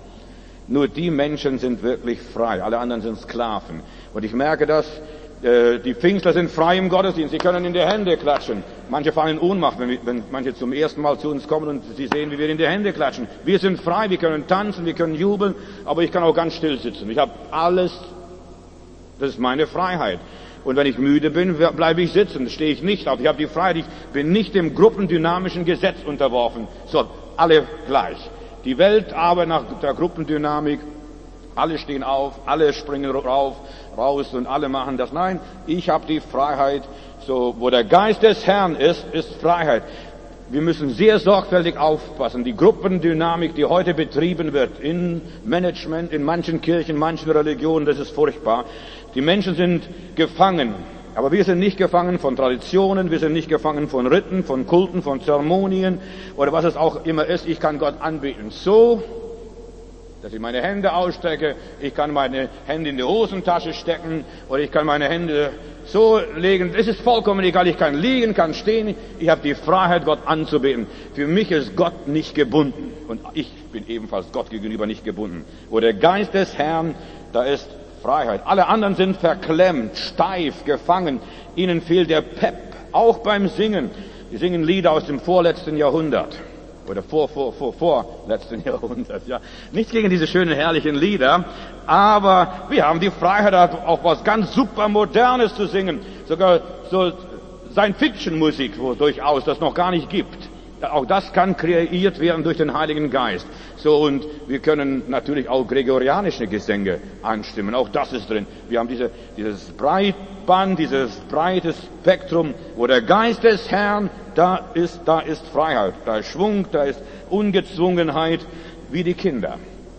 nur die Menschen sind wirklich frei. Alle anderen sind Sklaven. Und ich merke das, die Pfingstler sind frei im Gottesdienst. Sie können in die Hände klatschen. Manche fallen in Ohnmacht, wenn manche zum ersten Mal zu uns kommen und sie sehen, wie wir in die Hände klatschen. Wir sind frei, wir können tanzen, wir können jubeln, aber ich kann auch ganz still sitzen. Ich habe alles Das ist meine Freiheit. Und wenn ich müde bin, bleibe ich sitzen, stehe ich nicht auf. Ich habe die Freiheit, ich bin nicht dem gruppendynamischen Gesetz unterworfen. So, alle gleich. Die Welt aber nach der Gruppendynamik, alle stehen auf, alle springen raus und alle machen das. Nein, ich habe die Freiheit. So, wo der Geist des Herrn ist Freiheit. Wir müssen sehr sorgfältig aufpassen. Die Gruppendynamik, die heute betrieben wird in Management, in manchen Kirchen, manchen Religionen, das ist furchtbar. Die Menschen sind gefangen. Aber wir sind nicht gefangen von Traditionen, wir sind nicht gefangen von Riten, von Kulten, von Zeremonien oder was es auch immer ist. Ich kann Gott anbeten so, dass ich meine Hände ausstrecke, ich kann meine Hände in die Hosentasche stecken oder ich kann meine Hände so legen. Es ist vollkommen egal, ich kann liegen, kann stehen, ich habe die Freiheit, Gott anzubeten. Für mich ist Gott nicht gebunden und ich bin ebenfalls Gott gegenüber nicht gebunden. Wo der Geist des Herrn, da ist Freiheit. Alle anderen sind verklemmt, steif, gefangen. Ihnen fehlt der Pep, auch beim Singen. Die singen Lieder aus dem vorletzten Jahrhundert. Oder vorletzten Jahrhundert, ja. Nichts gegen diese schönen, herrlichen Lieder, aber wir haben die Freiheit, auch was ganz super Modernes zu singen. Sogar so Science-Fiction-Musik, wo durchaus das noch gar nicht gibt. Auch das kann kreiert werden durch den Heiligen Geist. So, und wir können natürlich auch gregorianische Gesänge anstimmen. Auch das ist drin. Wir haben dieses Breitband, dieses breites Spektrum, wo der Geist des Herrn, da ist Freiheit. Da ist Schwung, da ist Ungezwungenheit, wie die Kinder.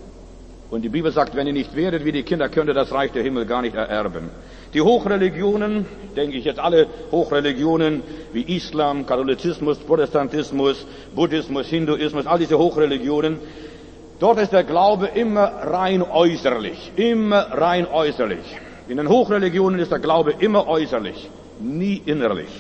Und die Bibel sagt, wenn ihr nicht werdet wie die Kinder, könnt ihr das Reich der Himmel gar nicht ererben. Die Hochreligionen, denke ich jetzt alle Hochreligionen wie Islam, Katholizismus, Protestantismus, Buddhismus, Hinduismus, all diese Hochreligionen, dort ist der Glaube immer rein äußerlich, immer rein äußerlich. In den Hochreligionen ist der Glaube immer äußerlich, nie innerlich.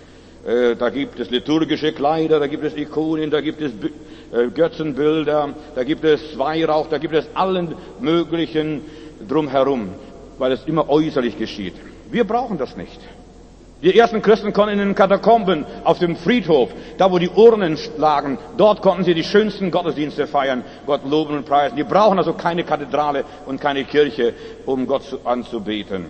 Da gibt es liturgische Kleider, da gibt es Ikonen, da gibt es Götzenbilder, da gibt es Weihrauch, da gibt es allen möglichen drumherum, weil es immer äußerlich geschieht. Wir brauchen das nicht. Die ersten Christen konnten in den Katakomben, auf dem Friedhof, da wo die Urnen lagen, dort konnten sie die schönsten Gottesdienste feiern, Gott loben und preisen. Die brauchen also keine Kathedrale und keine Kirche, um Gott anzubeten.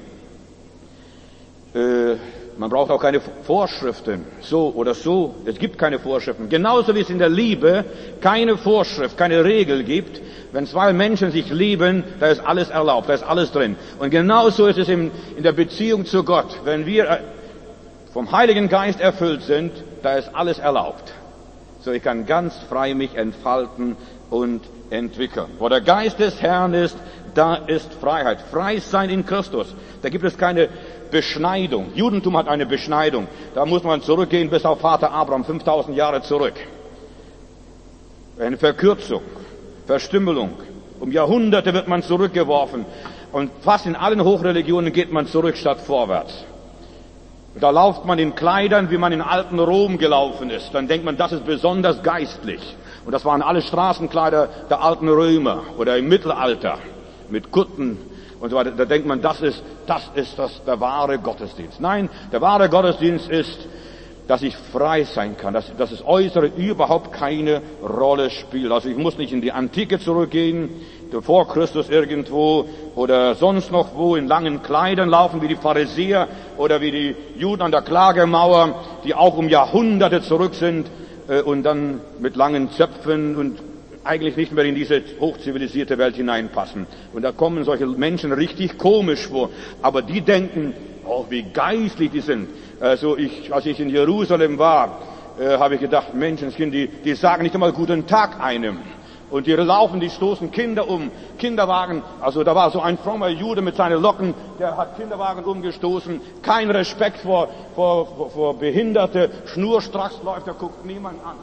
Man braucht auch keine Vorschriften, so oder so. Es gibt keine Vorschriften. Genauso wie es in der Liebe keine Vorschrift, keine Regel gibt. Wenn zwei Menschen sich lieben, da ist alles erlaubt, da ist alles drin. Und genauso ist es in der Beziehung zu Gott. Wenn wir vom Heiligen Geist erfüllt sind, da ist alles erlaubt. So, ich kann ganz frei mich entfalten und entwickeln. Wo der Geist des Herrn ist, da ist Freiheit. Frei sein in Christus. Da gibt es keine Beschneidung. Judentum hat eine Beschneidung. Da muss man zurückgehen bis auf Vater Abraham, 5000 Jahre zurück. Eine Verkürzung, Verstümmelung. Um Jahrhunderte wird man zurückgeworfen. Und fast in allen Hochreligionen geht man zurück statt vorwärts. Da lauft man in Kleidern, wie man in alten Rom gelaufen ist. Dann denkt man, das ist besonders geistlich. Und das waren alle Straßenkleider der alten Römer oder im Mittelalter mit Kutten und so weiter. Da denkt man, das ist der wahre Gottesdienst. Nein, der wahre Gottesdienst ist, dass ich frei sein kann, dass das Äußere überhaupt keine Rolle spielt. Also ich muss nicht in die Antike zurückgehen, vor Christus irgendwo oder sonst noch wo in langen Kleidern laufen wie die Pharisäer oder wie die Juden an der Klagemauer, die auch um Jahrhunderte zurück sind und dann mit langen Zöpfen und eigentlich nicht mehr in diese hochzivilisierte Welt hineinpassen. Und da kommen solche Menschen richtig komisch vor. Aber die denken, oh, wie geistlich die sind. Also als ich in Jerusalem war, habe ich gedacht, Menschenskind, die sagen nicht einmal guten Tag einem. Und die laufen, die stoßen Kinder um, Kinderwagen. Also da war so ein frommer Jude mit seinen Locken, der hat Kinderwagen umgestoßen. Kein Respekt vor Behinderte. Schnurstracks läuft, der guckt niemand an.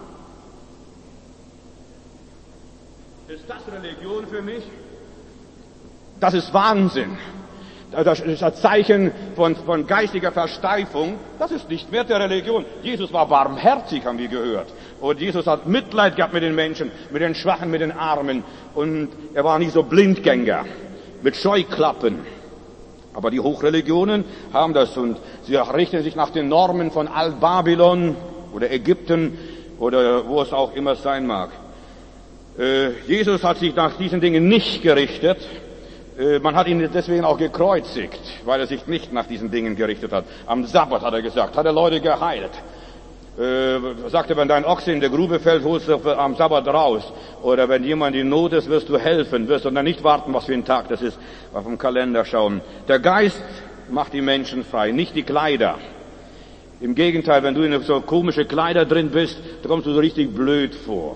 Ist das Religion für mich? Das ist Wahnsinn. Das ist ein Zeichen von geistiger Versteifung. Das ist nicht Wert der Religion. Jesus war barmherzig, haben wir gehört. Und Jesus hat Mitleid gehabt mit den Menschen, mit den Schwachen, mit den Armen. Und er war nicht so Blindgänger mit Scheuklappen. Aber die Hochreligionen haben das und sie richten sich nach den Normen von Alt-Babylon oder Ägypten oder wo es auch immer sein mag. Jesus hat sich nach diesen Dingen nicht gerichtet. Man hat ihn deswegen auch gekreuzigt, weil er sich nicht nach diesen Dingen gerichtet hat. Am Sabbat, hat er gesagt, hat er Leute geheilt. Sagte, wenn dein Ochse in der Grube fällt, holst du am Sabbat raus. Oder wenn jemand in Not ist, wirst du helfen, wirst du dann nicht warten, was für ein Tag das ist, auf dem Kalender schauen. Der Geist macht die Menschen frei, nicht die Kleider. Im Gegenteil, wenn du in so komische Kleider drin bist, da kommst du so richtig blöd vor.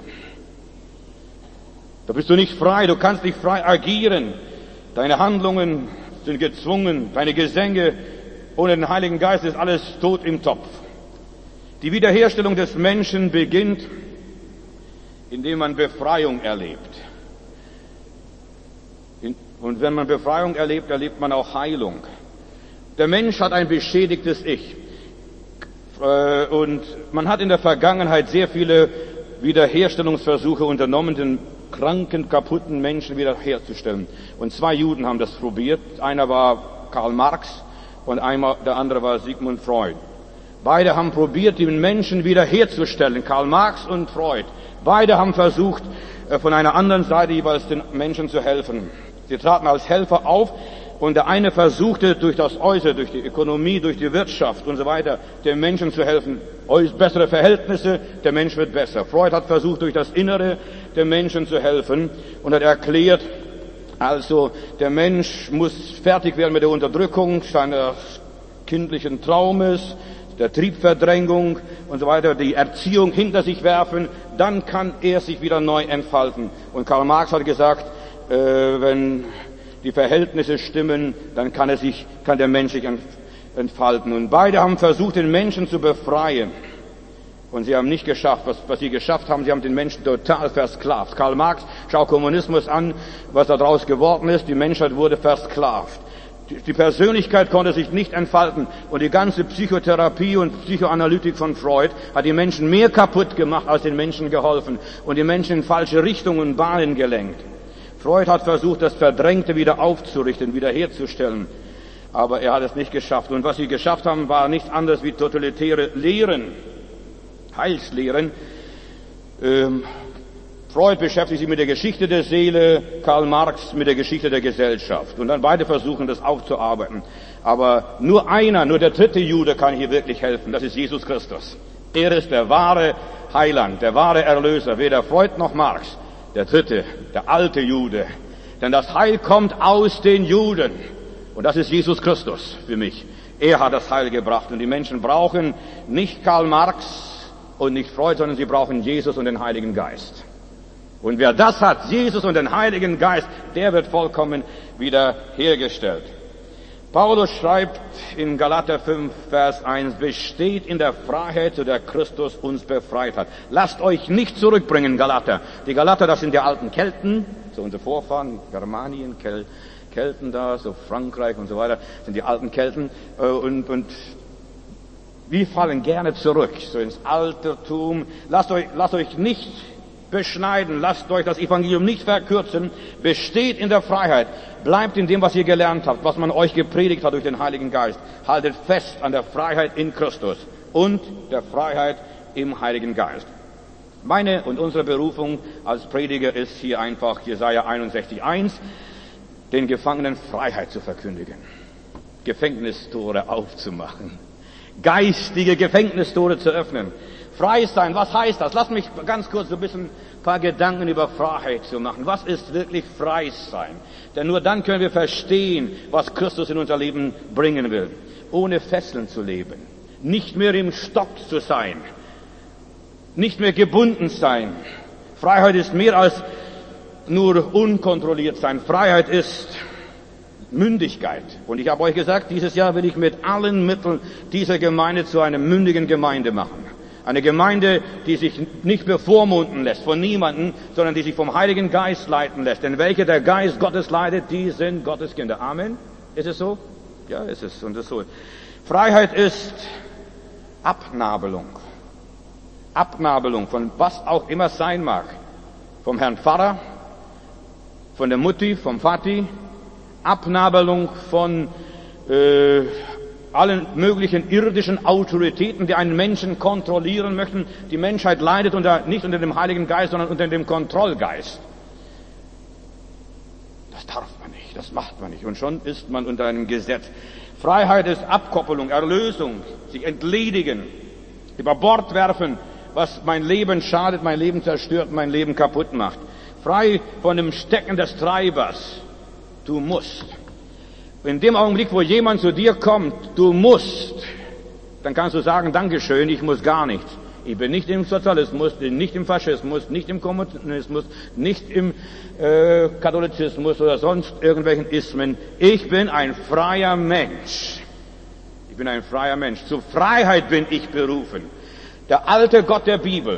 Da bist du nicht frei, du kannst nicht frei agieren. Deine Handlungen sind gezwungen, deine Gesänge, ohne den Heiligen Geist ist alles tot im Topf. Die Wiederherstellung des Menschen beginnt, indem man Befreiung erlebt. Und wenn man Befreiung erlebt, erlebt man auch Heilung. Der Mensch hat ein beschädigtes Ich. Und man hat in der Vergangenheit sehr viele Wiederherstellungsversuche unternommen, den kranken, kaputten Menschen wiederherzustellen. Und 2 Juden haben das probiert. Einer war Karl Marx und der andere war Sigmund Freud. Beide haben probiert, den Menschen wiederherzustellen, Karl Marx und Freud. Beide haben versucht, von einer anderen Seite jeweils den Menschen zu helfen. Sie traten als Helfer auf und der eine versuchte durch das Äußere, durch die Ökonomie, durch die Wirtschaft und so weiter, dem Menschen zu helfen. Bessere Verhältnisse, der Mensch wird besser. Freud hat versucht, durch das Innere dem Menschen zu helfen und hat erklärt, also der Mensch muss fertig werden mit der Unterdrückung seines kindlichen Traumes, der Triebverdrängung und so weiter, die Erziehung hinter sich werfen, dann kann er sich wieder neu entfalten. Und Karl Marx hat gesagt, wenn die Verhältnisse stimmen, dann kann der Mensch sich entfalten. Und beide haben versucht, den Menschen zu befreien. Und sie haben nicht geschafft. Was sie geschafft haben, sie haben den Menschen total versklavt. Karl Marx, schau Kommunismus an, was daraus geworden ist. Die Menschheit wurde versklavt. Die Persönlichkeit konnte sich nicht entfalten und die ganze Psychotherapie und Psychoanalytik von Freud hat die Menschen mehr kaputt gemacht, als den Menschen geholfen und die Menschen in falsche Richtungen und Bahnen gelenkt. Freud hat versucht, das Verdrängte wieder aufzurichten, wiederherzustellen, aber er hat es nicht geschafft. Und was sie geschafft haben, war nichts anderes wie totalitäre Lehren, Heilslehren. Freud beschäftigt sich mit der Geschichte der Seele, Karl Marx mit der Geschichte der Gesellschaft. Und dann beide versuchen, das aufzuarbeiten. Aber nur der 3. Jude kann hier wirklich helfen. Das ist Jesus Christus. Er ist der wahre Heiland, der wahre Erlöser. Weder Freud noch Marx. Der 3., der alte Jude. Denn das Heil kommt aus den Juden. Und das ist Jesus Christus für mich. Er hat das Heil gebracht. Und die Menschen brauchen nicht Karl Marx und nicht Freud, sondern sie brauchen Jesus und den Heiligen Geist. Und wer das hat, Jesus und den Heiligen Geist, der wird vollkommen wiederhergestellt. Paulus schreibt in Galater 5, Vers 1, besteht in der Freiheit, zu der Christus uns befreit hat. Lasst euch nicht zurückbringen, Galater. Die Galater, das sind die alten Kelten, so unsere Vorfahren, Germanien, Kelten da, so Frankreich und so weiter, sind die alten Kelten. Und wir fallen gerne zurück, so ins Altertum. Lasst euch nicht beschneiden, lasst euch das Evangelium nicht verkürzen, besteht in der Freiheit, bleibt in dem, was ihr gelernt habt, was man euch gepredigt hat durch den Heiligen Geist, haltet fest an der Freiheit in Christus und der Freiheit im Heiligen Geist. Meine und unsere Berufung als Prediger ist hier einfach Jesaja 61,1, den Gefangenen Freiheit zu verkündigen, Gefängnistore aufzumachen, geistige Gefängnistore zu öffnen. Frei sein, was heißt das? Lass mich ganz kurz so ein paar Gedanken über Freiheit zu machen. Was ist wirklich frei sein? Denn nur dann können wir verstehen, was Christus in unser Leben bringen will. Ohne Fesseln zu leben. Nicht mehr im Stock zu sein. Nicht mehr gebunden sein. Freiheit ist mehr als nur unkontrolliert sein. Freiheit ist Mündigkeit. Und ich habe euch gesagt, dieses Jahr will ich mit allen Mitteln diese Gemeinde zu einer mündigen Gemeinde machen. Eine Gemeinde, die sich nicht bevormunden lässt von niemandem, sondern die sich vom Heiligen Geist leiten lässt. Denn welche der Geist Gottes leitet, die sind Gottes Kinder. Amen? Ist es so? Ja, ist es. Und ist so. Freiheit ist Abnabelung. Abnabelung von was auch immer sein mag. Vom Herrn Pfarrer, von der Mutti, vom Vati. Abnabelung von allen möglichen irdischen Autoritäten, die einen Menschen kontrollieren möchten. Die Menschheit leidet nicht unter dem Heiligen Geist, sondern unter dem Kontrollgeist. Das darf man nicht, das macht man nicht. Und schon ist man unter einem Gesetz. Freiheit ist Abkoppelung, Erlösung, sich entledigen, über Bord werfen, was mein Leben schadet, mein Leben zerstört, mein Leben kaputt macht. Frei von dem Stecken des Treibers. Du musst. In dem Augenblick, wo jemand zu dir kommt, du musst, dann kannst du sagen, Dankeschön, ich muss gar nichts. Ich bin nicht im Sozialismus, nicht im Faschismus, nicht im Kommunismus, nicht im Katholizismus oder sonst irgendwelchen Ismen. Ich bin ein freier Mensch. Ich bin ein freier Mensch. Zur Freiheit bin ich berufen. Der alte Gott der Bibel.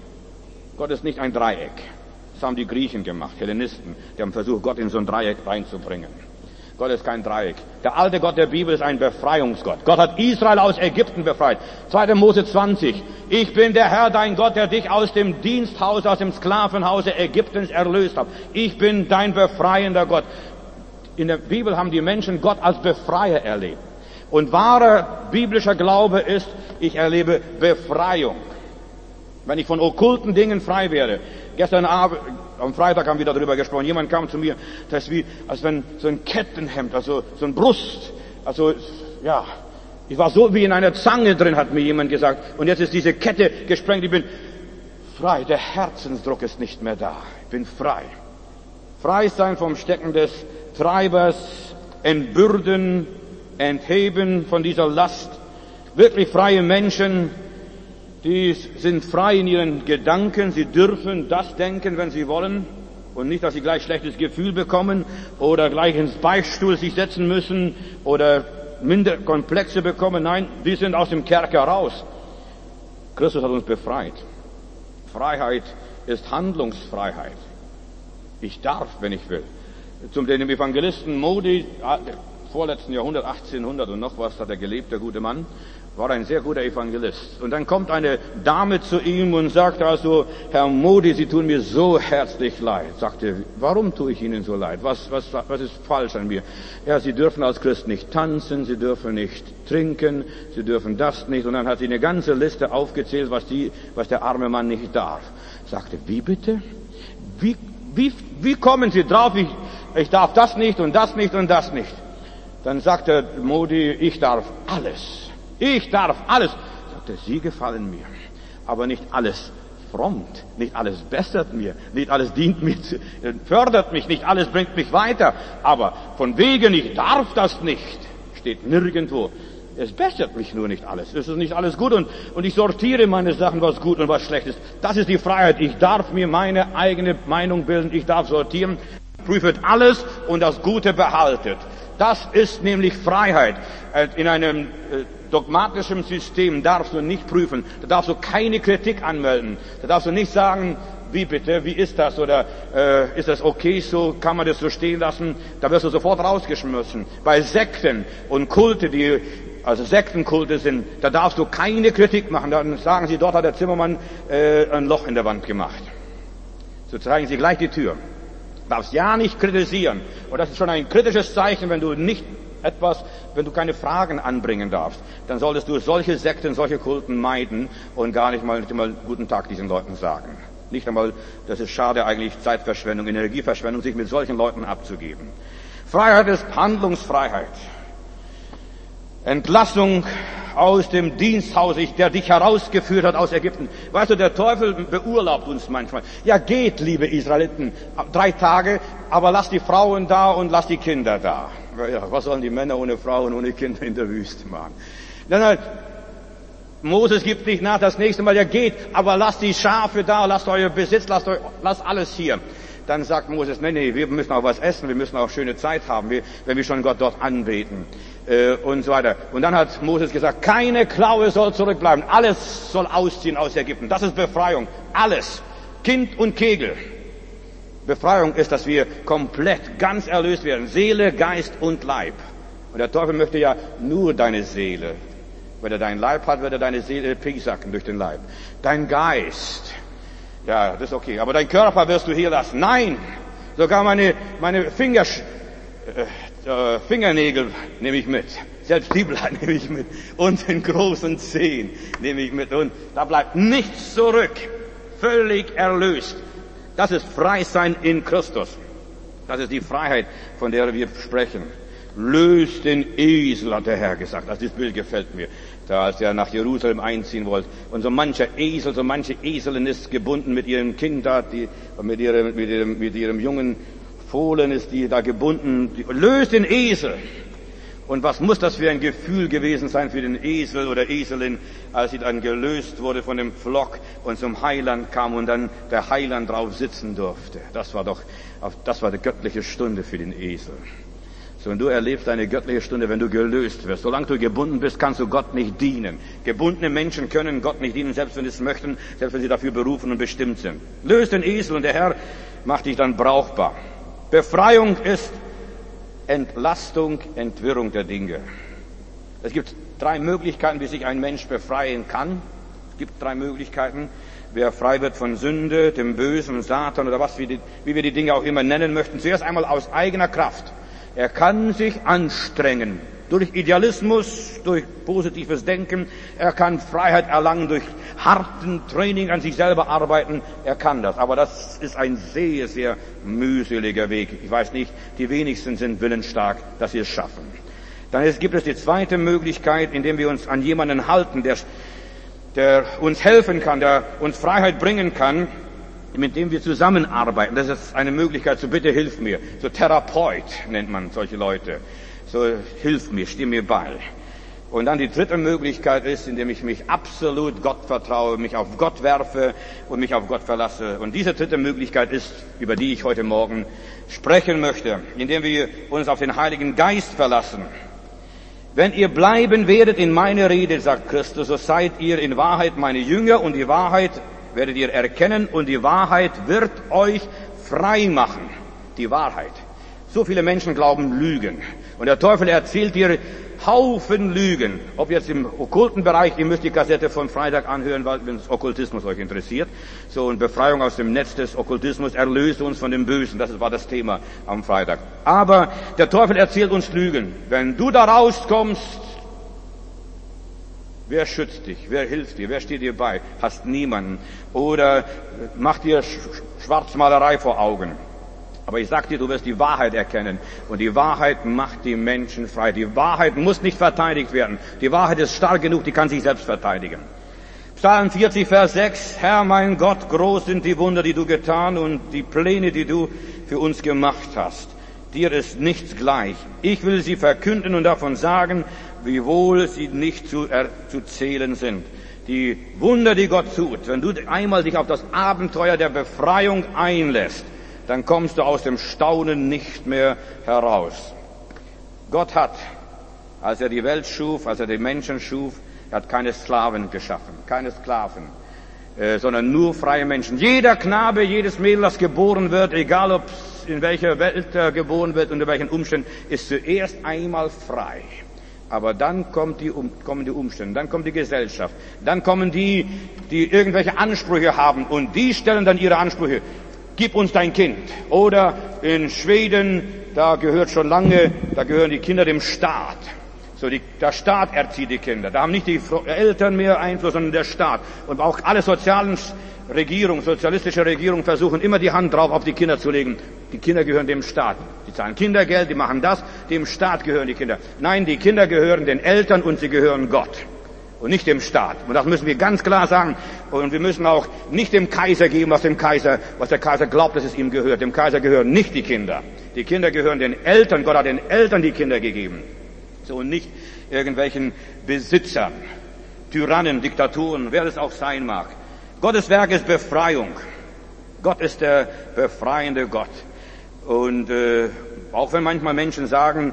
Gott ist nicht ein Dreieck. Das haben die Griechen gemacht, Hellenisten. Die haben versucht, Gott in so ein Dreieck reinzubringen. Gott ist kein Dreieck. Der alte Gott der Bibel ist ein Befreiungsgott. Gott hat Israel aus Ägypten befreit. 2. Mose 20. Ich bin der Herr, dein Gott, der dich aus dem Diensthaus, aus dem Sklavenhause Ägyptens erlöst hat. Ich bin dein befreiender Gott. In der Bibel haben die Menschen Gott als Befreier erlebt. Und wahrer biblischer Glaube ist, ich erlebe Befreiung. Wenn ich von okkulten Dingen frei werde. Gestern Abend, am Freitag haben wir darüber gesprochen. Jemand kam zu mir, das ist wie, als wenn so ein Kettenhemd, also so ein Brust, also, ja, ich war so wie in einer Zange drin, hat mir jemand gesagt. Und jetzt ist diese Kette gesprengt, ich bin frei. Der Herzensdruck ist nicht mehr da. Ich bin frei. Frei sein vom Stecken des Treibers, entbürden, entheben von dieser Last. Wirklich freie Menschen, die sind frei in ihren Gedanken, sie dürfen das denken, wenn sie wollen, und nicht, dass sie gleich schlechtes Gefühl bekommen oder gleich ins Beichtstuhl sich setzen müssen oder minder Komplexe bekommen. Nein, die sind aus dem Kerker raus. Christus hat uns befreit. Freiheit ist Handlungsfreiheit. Ich darf, wenn ich will. Zum dem Evangelisten Modi, vorletzten Jahrhundert, 1800 und noch was, hat er gelebt, der gute Mann, war ein sehr guter Evangelist. Und dann kommt eine Dame zu ihm und sagt also, Herr Modi, Sie tun mir so herzlich leid. Sagte, warum tue ich Ihnen so leid? Was ist falsch an mir? Ja, Sie dürfen als Christ nicht tanzen, Sie dürfen nicht trinken, Sie dürfen das nicht. Und dann hat sie eine ganze Liste aufgezählt, was der arme Mann nicht darf. Sagte, wie bitte? Wie kommen Sie drauf? Ich darf das nicht und das nicht und das nicht. Dann sagte Modi, ich darf alles. Ich darf alles. Sagte, Sie gefallen mir. Aber nicht alles frommt. Nicht alles bessert mir. Nicht alles dient mir, fördert mich. Nicht alles bringt mich weiter. Aber von wegen, ich darf das nicht, steht nirgendwo. Es bessert mich nur nicht alles. Es ist nicht alles gut und ich sortiere meine Sachen, was gut und was schlecht ist. Das ist die Freiheit. Ich darf mir meine eigene Meinung bilden. Ich darf sortieren. Prüfet alles und das Gute behaltet. Das ist nämlich Freiheit. In einem dogmatischen System darfst du nicht prüfen. Da darfst du keine Kritik anmelden. Da darfst du nicht sagen, wie bitte, wie ist das? Oder ist das okay so? Kann man das so stehen lassen? Da wirst du sofort rausgeschmissen. Bei Sekten und Kulte, die also Sektenkulte sind, da darfst du keine Kritik machen. Dann sagen sie, dort hat der Zimmermann ein Loch in der Wand gemacht. So zeigen sie gleich die Tür. Du darfst ja nicht kritisieren. Und das ist schon ein kritisches Zeichen, wenn du keine Fragen anbringen darfst. Dann solltest du solche Sekten, solche Kulten meiden und gar nicht mal guten Tag diesen Leuten sagen. Nicht einmal, das ist schade eigentlich, Zeitverschwendung, Energieverschwendung, sich mit solchen Leuten abzugeben. Freiheit ist Handlungsfreiheit. Entlassung aus dem Diensthaus, der dich herausgeführt hat aus Ägypten. Weißt du, der Teufel beurlaubt uns manchmal. Ja, geht, liebe Israeliten, 3 Tage, aber lass die Frauen da und lass die Kinder da. Ja, was sollen die Männer ohne Frauen, ohne Kinder in der Wüste machen? Dann Moses gibt nicht nach, das nächste Mal, ja geht, aber lasst die Schafe da, lasst euer Besitz, lasst alles hier. Dann sagt Moses, nee, wir müssen auch was essen, wir müssen auch schöne Zeit haben, wenn wir schon Gott dort anbeten und so weiter. Und dann hat Moses gesagt, keine Klaue soll zurückbleiben, alles soll ausziehen aus Ägypten. Das ist Befreiung, alles, Kind und Kegel. Befreiung ist, dass wir komplett, ganz erlöst werden, Seele, Geist und Leib. Und der Teufel möchte ja nur deine Seele. Wenn er deinen Leib hat, wird er deine Seele piesacken durch den Leib. Dein Geist, ja, das ist okay. Aber dein Körper wirst du hier lassen. Nein! Sogar meine Fingernägel nehme ich mit. Selbst die nehme ich mit. Und den großen Zehen nehme ich mit. Und da bleibt nichts zurück. Völlig erlöst. Das ist Freisein in Christus. Das ist die Freiheit, von der wir sprechen. Löst den Esel, hat der Herr gesagt. Also dieses Bild gefällt mir. Da, als er nach Jerusalem einziehen wollte. Und so mancher Esel, so manche Eselin ist gebunden mit ihrem Kind da, mit ihrem jungen Fohlen ist die da gebunden. Löst den Esel. Und was muss das für ein Gefühl gewesen sein für den Esel oder Eselin, als sie dann gelöst wurde von dem Flock und zum Heiland kam und dann der Heiland drauf sitzen durfte. Das war die göttliche Stunde für den Esel. So, und du erlebst eine göttliche Stunde, wenn du gelöst wirst. Solange du gebunden bist, kannst du Gott nicht dienen. Gebundene Menschen können Gott nicht dienen, selbst wenn sie es möchten, selbst wenn sie dafür berufen und bestimmt sind. Löst den Esel und der Herr macht dich dann brauchbar. Befreiung ist Entlastung, Entwirrung der Dinge. Es gibt 3 Möglichkeiten, wie sich ein Mensch befreien kann. Es gibt 3 Möglichkeiten. Wer frei wird von Sünde, dem Bösen, Satan oder was, wie wir die Dinge auch immer nennen möchten. Zuerst einmal aus eigener Kraft. Er kann sich anstrengen. Durch Idealismus, durch positives Denken. Er kann Freiheit erlangen durch harten Training, an sich selber arbeiten. Er kann das. Aber das ist ein sehr, sehr mühseliger Weg. Ich weiß nicht, die wenigsten sind willensstark, dass sie es schaffen. Dann gibt es die zweite Möglichkeit, indem wir uns an jemanden halten, der uns helfen kann, der uns Freiheit bringen kann, mit dem wir zusammenarbeiten. Das ist eine Möglichkeit, so bitte hilf mir. So Therapeut nennt man solche Leute. So hilf mir, steh mir bei. Und dann die dritte Möglichkeit ist, indem ich mich absolut Gott vertraue, mich auf Gott werfe und mich auf Gott verlasse. Und diese dritte Möglichkeit ist, über die ich heute Morgen sprechen möchte, indem wir uns auf den Heiligen Geist verlassen. Wenn ihr bleiben werdet in meiner Rede, sagt Christus, so seid ihr in Wahrheit meine Jünger und die Wahrheit werdet ihr erkennen und die Wahrheit wird euch frei machen. Die Wahrheit. So viele Menschen glauben Lügen. Und der Teufel erzählt dir Haufen Lügen. Ob jetzt im okkulten Bereich, ihr müsst die Kassette von Freitag anhören, weil wenn das Okkultismus euch interessiert. So, und Befreiung aus dem Netz des Okkultismus, erlöse uns von dem Bösen. Das war das Thema am Freitag. Aber der Teufel erzählt uns Lügen. Wenn du da rauskommst, wer schützt dich? Wer hilft dir? Wer steht dir bei? Hast niemanden. Oder macht dir Schwarzmalerei vor Augen. Aber ich sag dir, du wirst die Wahrheit erkennen. Und die Wahrheit macht die Menschen frei. Die Wahrheit muss nicht verteidigt werden. Die Wahrheit ist stark genug, die kann sich selbst verteidigen. Psalm 40, Vers 6. Herr, mein Gott, groß sind die Wunder, die du getan und die Pläne, die du für uns gemacht hast. Dir ist nichts gleich. Ich will sie verkünden und davon sagen, wie wohl sie nicht zu zählen sind. Die Wunder, die Gott tut, wenn du einmal dich auf das Abenteuer der Befreiung einlässt, dann kommst du aus dem Staunen nicht mehr heraus. Gott hat, als er die Welt schuf, als er die Menschen schuf, er hat keine Sklaven geschaffen, keine Sklaven, sondern nur freie Menschen. Jeder Knabe, jedes Mädel, das geboren wird, egal ob in welcher Welt er geboren wird, unter welchen Umständen, ist zuerst einmal frei. Aber dann kommen die Umstände, dann kommt die Gesellschaft, dann kommen die irgendwelche Ansprüche haben und die stellen dann ihre Ansprüche. Gib uns dein Kind. Oder in Schweden, da gehören die Kinder dem Staat. So, der Staat erzieht die Kinder. Da haben nicht die Eltern mehr Einfluss, sondern der Staat. Und auch alle sozialistische Regierungen versuchen immer die Hand drauf auf die Kinder zu legen. Die Kinder gehören dem Staat. Die zahlen Kindergeld, die machen das. Dem Staat gehören die Kinder. Nein, die Kinder gehören den Eltern und sie gehören Gott. Und nicht dem Staat. Und das müssen wir ganz klar sagen. Und wir müssen auch nicht dem Kaiser geben, was der Kaiser glaubt, dass es ihm gehört. Dem Kaiser gehören nicht die Kinder. Die Kinder gehören den Eltern. Gott hat den Eltern die Kinder gegeben. So, und nicht irgendwelchen Besitzern, Tyrannen, Diktatoren, wer das auch sein mag. Gottes Werk ist Befreiung. Gott ist der befreiende Gott. Und auch wenn manchmal Menschen sagen,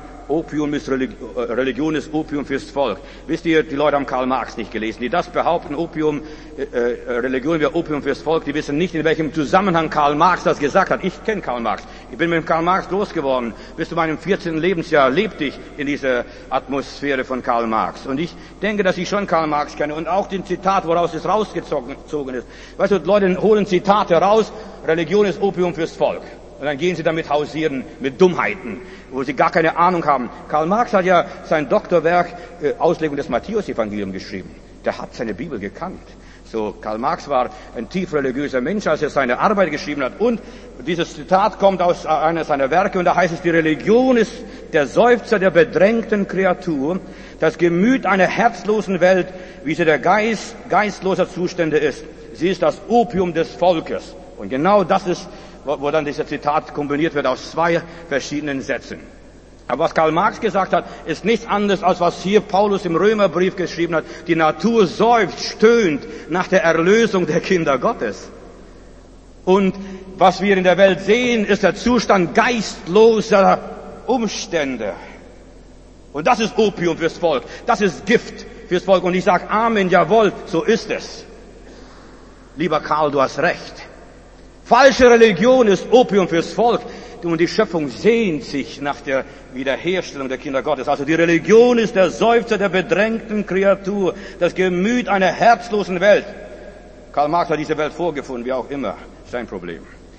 Religion ist Opium fürs Volk. Wisst ihr, die Leute haben Karl Marx nicht gelesen. Die das behaupten, Religion wäre Opium fürs Volk, die wissen nicht, in welchem Zusammenhang Karl Marx das gesagt hat. Ich kenne Karl Marx. Ich bin mit Karl Marx groß geworden. Bis zu meinem 14. Lebensjahr lebte ich in dieser Atmosphäre von Karl Marx. Und ich denke, dass ich schon Karl Marx kenne. Und auch den Zitat, woraus es rausgezogen ist. Weißt du, Leute holen Zitate raus, Religion ist Opium fürs Volk. Und dann gehen sie damit hausieren mit Dummheiten, wo sie gar keine Ahnung haben. Karl Marx hat ja sein Doktorwerk Auslegung des Matthäus-Evangeliums geschrieben. Der hat seine Bibel gekannt. So, Karl Marx war ein tief religiöser Mensch, als er seine Arbeit geschrieben hat. Und dieses Zitat kommt aus einer seiner Werke, und da heißt es, die Religion ist der Seufzer der bedrängten Kreatur, das Gemüt einer herzlosen Welt, wie sie der geistloser Zustände ist. Sie ist das Opium des Volkes. Und genau das ist, wo dann dieser Zitat kombiniert wird aus 2 verschiedenen Sätzen. Aber was Karl Marx gesagt hat, ist nichts anderes, als was hier Paulus im Römerbrief geschrieben hat. Die Natur seufzt, stöhnt nach der Erlösung der Kinder Gottes. Und was wir in der Welt sehen, ist der Zustand geistloser Umstände. Und das ist Opium fürs Volk. Das ist Gift fürs Volk. Und ich sage Amen, jawohl, so ist es. Lieber Karl, du hast recht. Falsche Religion ist Opium fürs Volk. Und die Schöpfung sehnt sich nach der Wiederherstellung der Kinder Gottes. Also die Religion ist der Seufzer der bedrängten Kreatur, das Gemüt einer herzlosen Welt. Karl Marx hat diese Welt vorgefunden, wie auch immer. Sein Problem.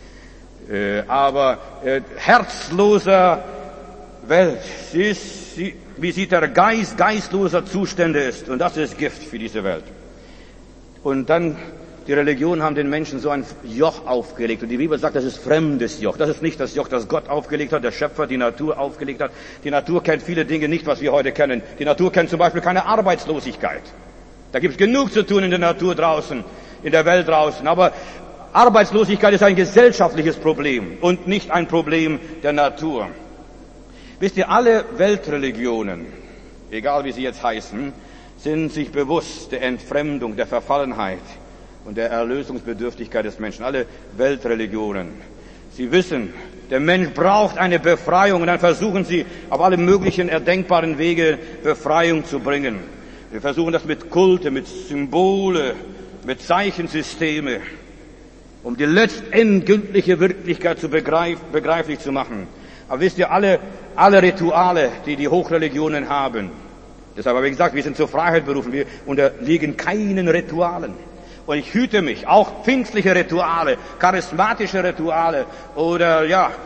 Aber herzloser Welt, wie sie der geistloser Zustände ist. Und das ist Gift für diese Welt. Und dann, die Religionen haben den Menschen so ein Joch aufgelegt. Und die Bibel sagt, das ist fremdes Joch. Das ist nicht das Joch, das Gott aufgelegt hat, der Schöpfer, die Natur aufgelegt hat. Die Natur kennt viele Dinge nicht, was wir heute kennen. Die Natur kennt zum Beispiel keine Arbeitslosigkeit. Da gibt es genug zu tun in der Natur draußen, in der Welt draußen. Aber Arbeitslosigkeit ist ein gesellschaftliches Problem und nicht ein Problem der Natur. Wisst ihr, alle Weltreligionen, egal wie sie jetzt heißen, sind sich bewusst der Entfremdung, der Verfallenheit und der Erlösungsbedürftigkeit des Menschen. Alle Weltreligionen. Sie wissen, der Mensch braucht eine Befreiung, und dann versuchen sie auf alle möglichen erdenkbaren Wege Befreiung zu bringen. Wir versuchen das mit Kulte, mit Symbole, mit Zeichensysteme, um die letztendgültige Wirklichkeit zu begreiflich zu machen. Aber wisst ihr, alle Rituale, die die Hochreligionen haben, deshalb habe ich gesagt, wir sind zur Freiheit berufen, wir unterliegen keinen Ritualen. Und ich hüte mich, auch pfingstliche Rituale, charismatische Rituale oder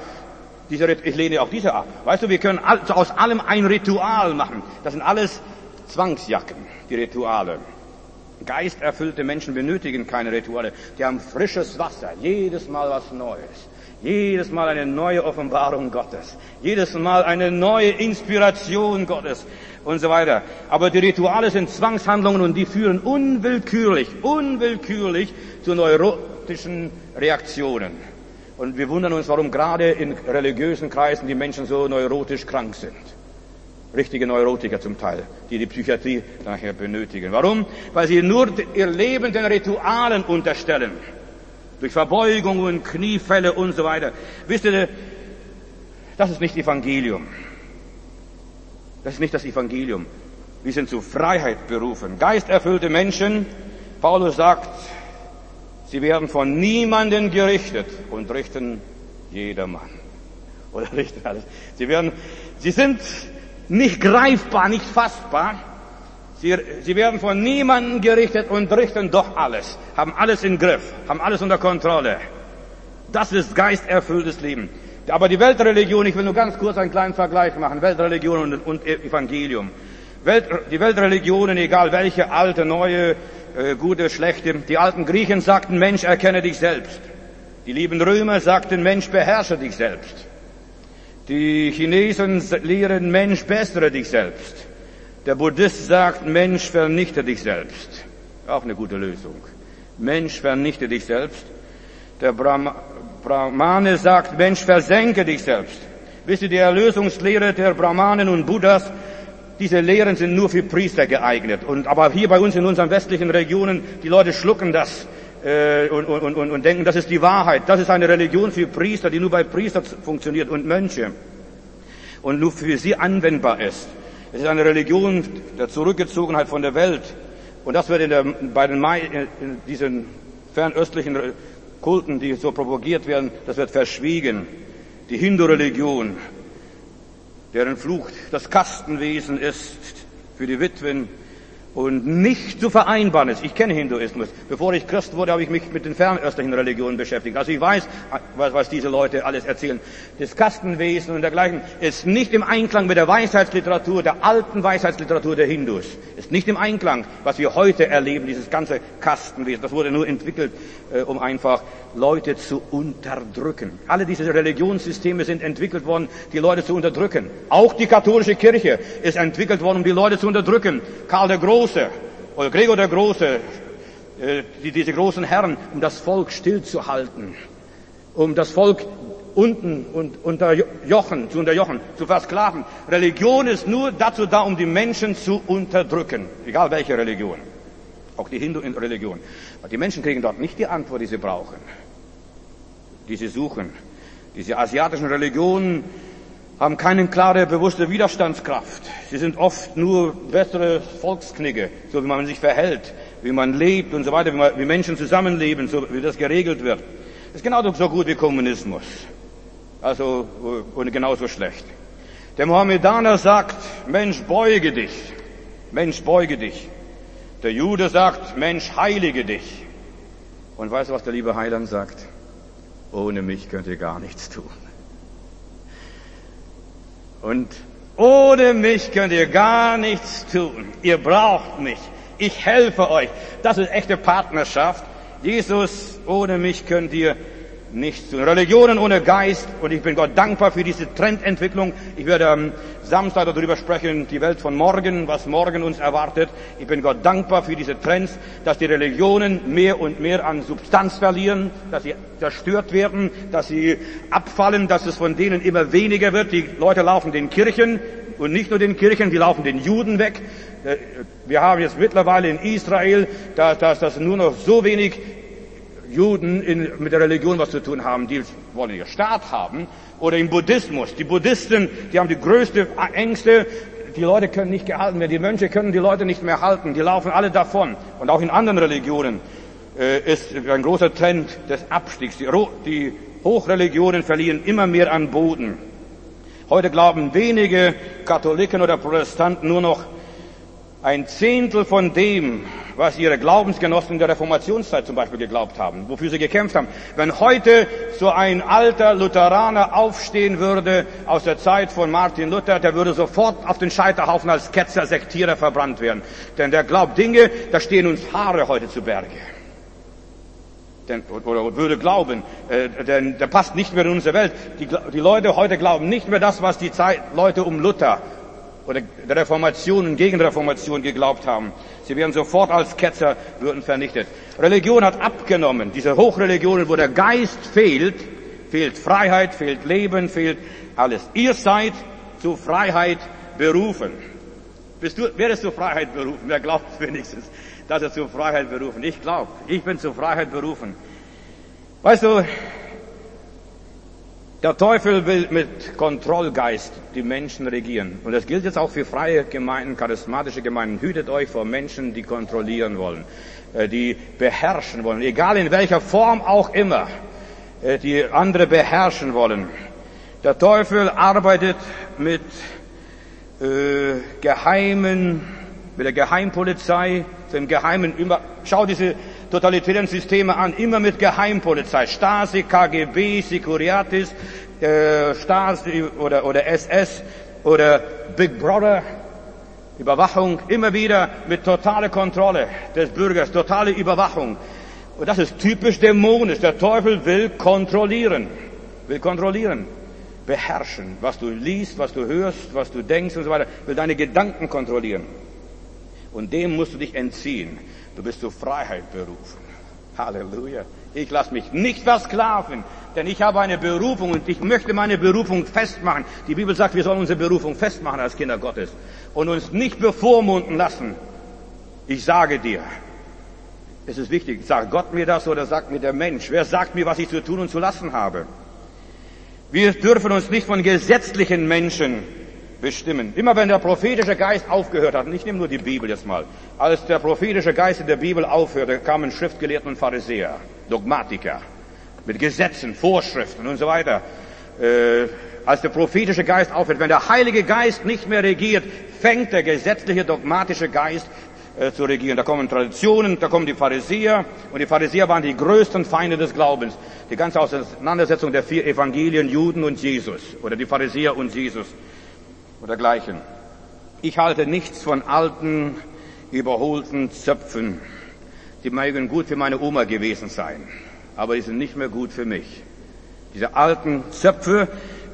ich lehne auch diese ab. Weißt du, wir können aus allem ein Ritual machen. Das sind alles Zwangsjacken, die Rituale. Geisterfüllte Menschen benötigen keine Rituale. Die haben frisches Wasser, jedes Mal was Neues. Jedes Mal eine neue Offenbarung Gottes. Jedes Mal eine neue Inspiration Gottes und so weiter. Aber die Rituale sind Zwangshandlungen, und die führen unwillkürlich zu neurotischen Reaktionen. Und wir wundern uns, warum gerade in religiösen Kreisen die Menschen so neurotisch krank sind. Richtige Neurotiker zum Teil, die Psychiatrie nachher benötigen. Warum? Weil sie nur ihr Leben den Ritualen unterstellen. Durch Verbeugungen, Kniefälle und so weiter. Wisst ihr, das ist nicht Evangelium. Das ist nicht das Evangelium. Wir sind zu Freiheit berufen. Geisterfüllte Menschen, Paulus sagt, sie werden von niemanden gerichtet und richten jedermann. Oder richten alles. Sie sind nicht greifbar, nicht fassbar. Sie werden von niemandem gerichtet und richten doch alles, haben alles im Griff, haben alles unter Kontrolle. Das ist geisterfülltes Leben. Aber die Weltreligion, ich will nur ganz kurz einen kleinen Vergleich machen, Weltreligion und Evangelium. Die Weltreligionen, egal welche, alte, neue, gute, schlechte, die alten Griechen sagten, Mensch, erkenne dich selbst. Die lieben Römer sagten, Mensch, beherrsche dich selbst. Die Chinesen lehren, Mensch, bessere dich selbst. Der Buddhist sagt, Mensch, vernichte dich selbst. Auch eine gute Lösung. Mensch, vernichte dich selbst. Der Brahmane sagt, Mensch, versenke dich selbst. Wisst ihr, die Erlösungslehre der Brahmanen und Buddhas, diese Lehren sind nur für Priester geeignet. Aber hier bei uns in unseren westlichen Regionen, die Leute schlucken das und denken, das ist die Wahrheit. Das ist eine Religion für Priester, die nur bei Priestern funktioniert und Mönche und nur für sie anwendbar ist. Es ist eine Religion der Zurückgezogenheit von der Welt. Und das wird in diesen fernöstlichen Kulten, die so propagiert werden, das wird verschwiegen. Die Hindu-Religion, deren Fluch das Kastenwesen ist für die Witwen und nicht zu vereinbaren ist. Ich kenne Hinduismus. Bevor ich Christ wurde, habe ich mich mit den fernöstlichen Religionen beschäftigt. Also ich weiß, was diese Leute alles erzählen. Das Kastenwesen und dergleichen ist nicht im Einklang mit der Weisheitsliteratur, der alten Weisheitsliteratur der Hindus. Ist nicht im Einklang, was wir heute erleben, dieses ganze Kastenwesen. Das wurde nur entwickelt, um einfach Leute zu unterdrücken. Alle diese Religionssysteme sind entwickelt worden, die Leute zu unterdrücken. Auch die katholische Kirche ist entwickelt worden, um die Leute zu unterdrücken. Karl der Große oder Gregor der Große, diese großen Herren, um das Volk stillzuhalten, um das Volk unten und zu unterjochen, zu versklaven. Religion ist nur dazu da, um die Menschen zu unterdrücken, egal welche Religion. Auch die Hindu-Religion. Die Menschen kriegen dort nicht die Antwort, die sie brauchen, die sie suchen. Diese asiatischen Religionen haben keine klare, bewusste Widerstandskraft. Sie sind oft nur bessere Volksknigge, so wie man sich verhält, wie man lebt und so weiter, wie Menschen zusammenleben, so wie das geregelt wird. Das ist genauso so gut wie Kommunismus. Also, und genauso schlecht. Der Mohammedaner sagt, Mensch, beuge dich. Mensch, beuge dich. Der Jude sagt, Mensch, heilige dich. Und weißt du, was der liebe Heiland sagt? Ohne mich könnt ihr gar nichts tun. Und ohne mich könnt ihr gar nichts tun. Ihr braucht mich. Ich helfe euch. Das ist echte Partnerschaft. Jesus, ohne mich könnt ihr nichts tun. Religionen ohne Geist. Und ich bin Gott dankbar für diese Trendentwicklung. Ich werde am Samstag darüber sprechen, die Welt von morgen, was morgen uns erwartet. Ich bin Gott dankbar für diese Trends, dass die Religionen mehr und mehr an Substanz verlieren, dass sie zerstört werden, dass sie abfallen, dass es von denen immer weniger wird. Die Leute laufen den Kirchen und nicht nur den Kirchen, die laufen den Juden weg. Wir haben jetzt mittlerweile in Israel, dass nur noch so wenig Juden mit der Religion was zu tun haben, die wollen ihren Staat haben, oder im Buddhismus. Die Buddhisten, die haben die größte Ängste, die Leute können nicht gehalten werden, die Mönche können die Leute nicht mehr halten, die laufen alle davon. Und auch in anderen Religionen ist ein großer Trend des Abstiegs. Die Hochreligionen verlieren immer mehr an Boden. Heute glauben wenige Katholiken oder Protestanten nur noch ein Zehntel von dem, was ihre Glaubensgenossen in der Reformationszeit zum Beispiel geglaubt haben, wofür sie gekämpft haben. Wenn heute so ein alter Lutheraner aufstehen würde aus der Zeit von Martin Luther, der würde sofort auf den Scheiterhaufen als Ketzer, Sektierer verbrannt werden. Denn der glaubt Dinge, da stehen uns Haare heute zu Berge. Oder würde glauben, denn der passt nicht mehr in unsere Welt. Die Leute heute glauben nicht mehr das, was die Leute um Luther oder der Reformation und Gegenreformation geglaubt haben. Sie werden sofort als Ketzer, würden vernichtet. Religion hat abgenommen. Diese Hochreligionen, wo der Geist fehlt, fehlt Freiheit, fehlt Leben, fehlt alles. Ihr seid zu Freiheit berufen. Wer ist zur Freiheit berufen? Wer glaubt wenigstens, dass er zur Freiheit berufen? Ich glaube, ich bin zur Freiheit berufen. Weißt du, der Teufel will mit Kontrollgeist die Menschen regieren. Und das gilt jetzt auch für freie Gemeinden, charismatische Gemeinden. Hütet euch vor Menschen, die kontrollieren wollen, die beherrschen wollen, egal in welcher Form auch immer, die andere beherrschen wollen. Der Teufel arbeitet mit der Geheimpolizei, dem Geheimen, schau diese totalitären Systeme an, immer mit Geheimpolizei, Stasi, KGB, Securitas, Stasi oder SS oder Big Brother, Überwachung, immer wieder mit totaler Kontrolle des Bürgers, totale Überwachung. Und das ist typisch dämonisch. Der Teufel will kontrollieren, beherrschen, was du liest, was du hörst, was du denkst und so weiter, will deine Gedanken kontrollieren. Und dem musst du dich entziehen. Du bist zur Freiheit berufen. Halleluja. Ich lasse mich nicht versklaven, denn ich habe eine Berufung und ich möchte meine Berufung festmachen. Die Bibel sagt, wir sollen unsere Berufung festmachen als Kinder Gottes und uns nicht bevormunden lassen. Ich sage dir, es ist wichtig, sagt Gott mir das oder sagt mir der Mensch? Wer sagt mir, was ich zu tun und zu lassen habe? Wir dürfen uns nicht von gesetzlichen Menschen bestimmen. Immer wenn der prophetische Geist aufgehört hat, und ich nehme nur die Bibel jetzt mal, als der prophetische Geist in der Bibel aufhörte, kamen Schriftgelehrten und Pharisäer, Dogmatiker, mit Gesetzen, Vorschriften und so weiter. Als der prophetische Geist aufhört, wenn der Heilige Geist nicht mehr regiert, fängt der gesetzliche, dogmatische Geist zu regieren. Da kommen Traditionen, da kommen die Pharisäer. Und die Pharisäer waren die größten Feinde des Glaubens. Die ganze Auseinandersetzung der 4 Evangelien, Juden und Jesus. Oder die Pharisäer und Jesus. Oder dergleichen. Ich halte nichts von alten, überholten Zöpfen. Die mögen gut für meine Oma gewesen sein. Aber die sind nicht mehr gut für mich. Diese alten Zöpfe,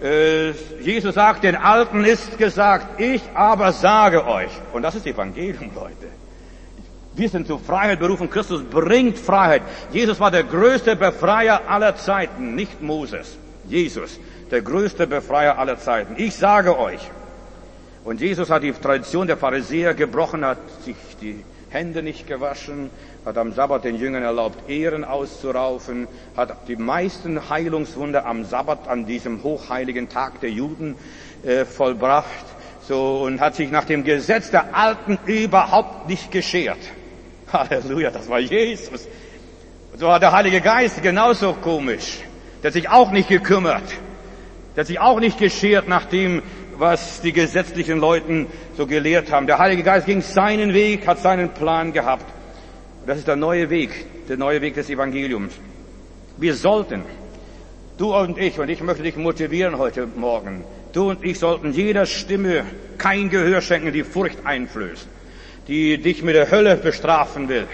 Jesus sagt, den Alten ist gesagt, ich aber sage euch. Und das ist Evangelium, Leute. Wir sind zur Freiheit berufen. Christus bringt Freiheit. Jesus war der größte Befreier aller Zeiten, nicht Moses. Jesus, der größte Befreier aller Zeiten. Ich sage euch. Und Jesus hat die Tradition der Pharisäer gebrochen, hat sich die Hände nicht gewaschen, hat am Sabbat den Jüngern erlaubt, Ehren auszuraufen, hat die meisten Heilungswunder am Sabbat, an diesem hochheiligen Tag der Juden, vollbracht, so, und hat sich nach dem Gesetz der Alten überhaupt nicht geschert. Halleluja, das war Jesus. So hat der Heilige Geist genauso komisch. Der hat sich auch nicht gekümmert. Der hat sich auch nicht geschert nach dem, was die gesetzlichen Leuten so gelehrt haben. Der Heilige Geist ging seinen Weg, hat seinen Plan gehabt. Das ist der neue Weg des Evangeliums. Wir sollten, du und ich möchte dich motivieren heute Morgen, du und ich sollten jeder Stimme kein Gehör schenken, die Furcht einflößt, die dich mit der Hölle bestrafen will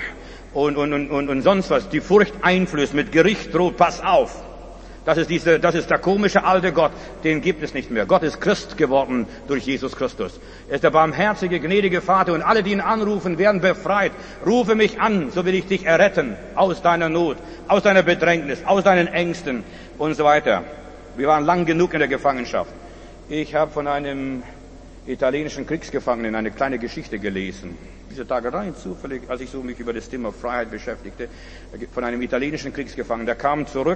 und sonst was, die Furcht einflößt, mit Gericht droht, pass auf. Das ist der komische alte Gott, den gibt es nicht mehr. Gott ist Christ geworden durch Jesus Christus. Er ist der barmherzige, gnädige Vater und alle, die ihn anrufen, werden befreit. Rufe mich an, so will ich dich erretten aus deiner Not, aus deiner Bedrängnis, aus deinen Ängsten und so weiter. Wir waren lang genug in der Gefangenschaft. Ich habe von einem italienischen Kriegsgefangenen eine kleine Geschichte gelesen. Diese Tage rein zufällig, als ich so mich über das Thema Freiheit beschäftigte, von einem italienischen Kriegsgefangenen. Der kam zurück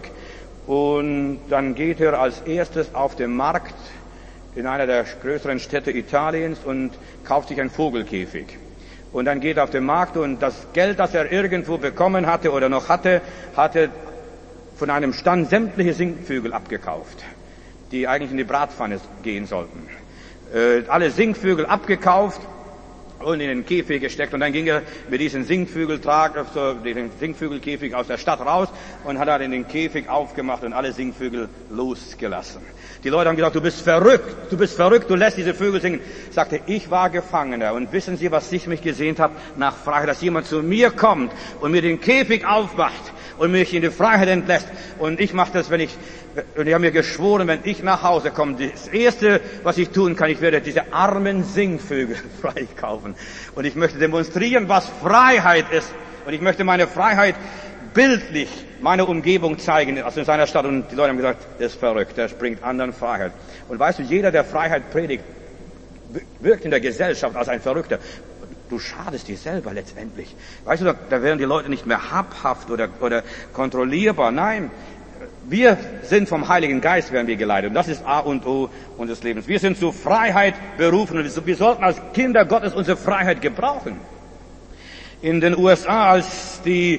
und dann geht er als erstes auf den Markt in einer der größeren Städte Italiens und kauft sich einen Vogelkäfig. Und dann geht er auf den Markt und das Geld, das er irgendwo bekommen hatte oder noch hatte, hatte von einem Stand sämtliche Singvögel abgekauft, die eigentlich in die Bratpfanne gehen sollten. Alle Singvögel abgekauft und in den Käfig gesteckt. Und dann ging er mit diesem den Singvögelkäfig aus der Stadt raus und hat dann in den Käfig aufgemacht und alle Singvögel losgelassen. Die Leute haben gesagt, du bist verrückt, du lässt diese Vögel singen. Sagte, ich war Gefangener und wissen Sie, was ich mich gesehnt habe nach Freiheit, dass jemand zu mir kommt und mir den Käfig aufmacht und mich in die Freiheit entlässt. Und ich mache das, und ich habe mir geschworen, wenn ich nach Hause komme, das Erste, was ich tun kann, ich werde diese armen Singvögel freikaufen. Und ich möchte demonstrieren, was Freiheit ist. Und ich möchte meine Freiheit bildlich meiner Umgebung zeigen, also in seiner Stadt. Und die Leute haben gesagt, der ist verrückt, der bringt anderen Freiheit. Und weißt du, jeder, der Freiheit predigt, wirkt in der Gesellschaft als ein Verrückter. Du schadest dir selber letztendlich. Weißt du, da werden die Leute nicht mehr habhaft oder kontrollierbar. Nein, wir sind vom Heiligen Geist, werden wir geleitet. Und das ist A und O unseres Lebens. Wir sind zur Freiheit berufen und wir sollten als Kinder Gottes unsere Freiheit gebrauchen. In den USA, als die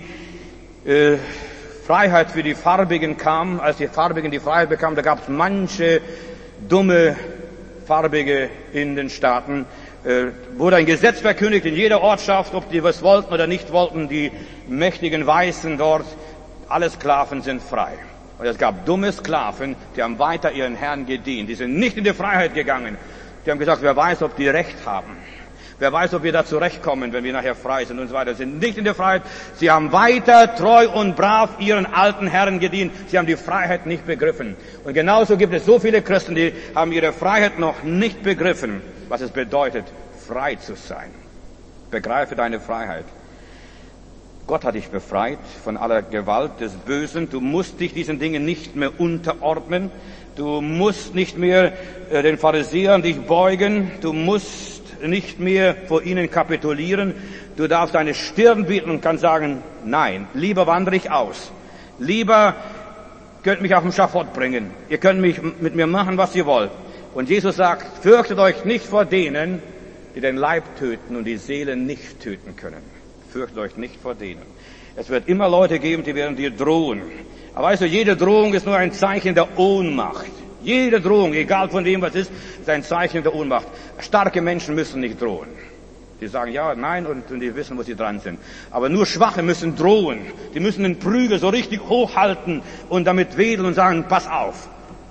Freiheit für die Farbigen kam, als die Farbigen die Freiheit bekamen, da gab es manche dumme Farbige in den Staaten, wurde ein Gesetz verkündigt in jeder Ortschaft, ob die was wollten oder nicht wollten, die mächtigen Weißen dort, alle Sklaven sind frei. Und es gab dumme Sklaven, die haben weiter ihren Herrn gedient, die sind nicht in die Freiheit gegangen. Die haben gesagt, wer weiß, ob die Recht haben. Wer weiß, ob wir da zurechtkommen, wenn wir nachher frei sind und so weiter. Sie sind nicht in der Freiheit. Sie haben weiter treu und brav ihren alten Herren gedient. Sie haben die Freiheit nicht begriffen. Und genauso gibt es so viele Christen, die haben ihre Freiheit noch nicht begriffen, was es bedeutet, frei zu sein. Begreife deine Freiheit. Gott hat dich befreit von aller Gewalt des Bösen. Du musst dich diesen Dingen nicht mehr unterordnen. Du musst nicht mehr den Pharisäern dich beugen. Du musst nicht mehr vor ihnen kapitulieren. Du darfst deine Stirn bieten und kannst sagen, nein, lieber wandere ich aus. Lieber könnt mich auf den Schafott bringen. Ihr könnt mit mir machen, was ihr wollt. Und Jesus sagt, fürchtet euch nicht vor denen, die den Leib töten und die Seele nicht töten können. Fürchtet euch nicht vor denen. Es wird immer Leute geben, die werden dir drohen. Aber weißt du, jede Drohung ist nur ein Zeichen der Ohnmacht. Jede Drohung, egal von wem was ist ein Zeichen der Ohnmacht. Starke Menschen müssen nicht drohen. Die sagen ja, nein und die wissen, wo sie dran sind. Aber nur Schwache müssen drohen. Die müssen den Prügel so richtig hochhalten und damit wedeln und sagen, pass auf.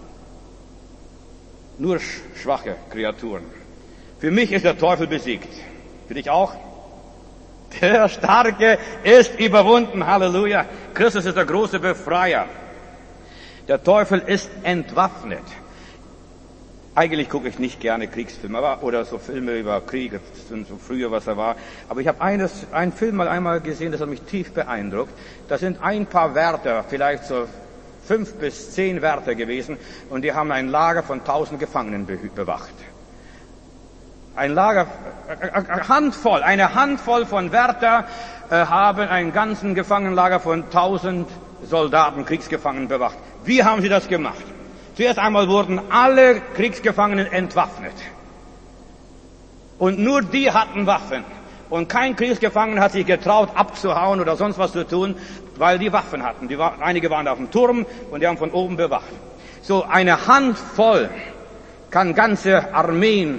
Nur schwache Kreaturen. Für mich ist der Teufel besiegt. Für dich auch? Der Starke ist überwunden. Halleluja. Christus ist der große Befreier. Der Teufel ist entwaffnet. Eigentlich gucke ich nicht gerne Kriegsfilme oder so Filme über Krieg, so früher was er war. Aber ich habe einen Film einmal gesehen, das hat mich tief beeindruckt. Da sind ein paar Wärter, vielleicht so 5 bis 10 Wärter gewesen, und die haben ein Lager von 1000 Gefangenen bewacht. Ein Lager, eine Handvoll von Wärter haben einen ganzen Gefangenenlager von 1000 Soldaten, Kriegsgefangenen bewacht. Wie haben sie das gemacht? Zuerst einmal wurden alle Kriegsgefangenen entwaffnet. Und nur die hatten Waffen. Und kein Kriegsgefangener hat sich getraut, abzuhauen oder sonst was zu tun, weil die Waffen hatten. Einige waren auf dem Turm und die haben von oben bewacht. So eine Handvoll kann ganze Armeen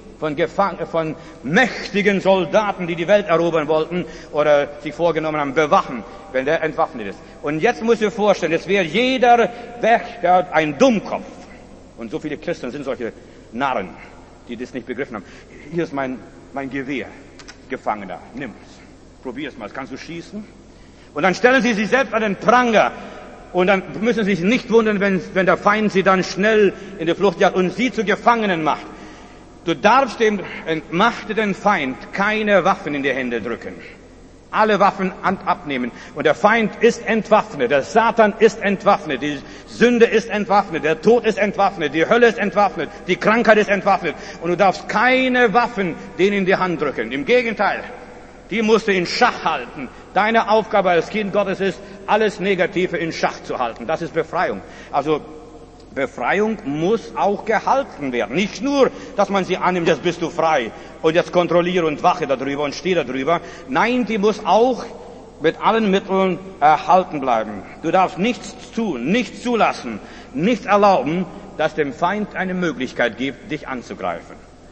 von mächtigen Soldaten, die die Welt erobern wollten oder sich vorgenommen haben, bewachen, wenn der entwaffnet ist. Und jetzt musst du dir vorstellen, es wäre jeder Wächter ein Dummkopf. Und so viele Christen sind solche Narren, die das nicht begriffen haben. Hier ist mein Gewehr, Gefangener, nimm's. Probier's mal, kannst du schießen? Und dann stellen sie sich selbst an den Pranger. Und dann müssen sie sich nicht wundern, wenn der Feind sie dann schnell in die Flucht jagt und sie zu Gefangenen macht. Du darfst dem entmachteten Feind keine Waffen in die Hände drücken. Alle Waffen abnehmen. Und der Feind ist entwaffnet. Der Satan ist entwaffnet. Die Sünde ist entwaffnet. Der Tod ist entwaffnet. Die Hölle ist entwaffnet. Die Krankheit ist entwaffnet. Und du darfst keine Waffen denen in die Hand drücken. Im Gegenteil. Die musst du in Schach halten. Deine Aufgabe als Kind Gottes ist, alles Negative in Schach zu halten. Das ist Befreiung. Also, Befreiung muss auch gehalten werden. Nicht nur, dass man sie annimmt, jetzt bist du frei und jetzt kontrolliere und wache darüber und stehe darüber. Nein, die muss auch mit allen Mitteln erhalten bleiben. Du darfst nichts tun, nichts zulassen, nichts erlauben, dass dem Feind eine Möglichkeit gibt, dich anzugreifen.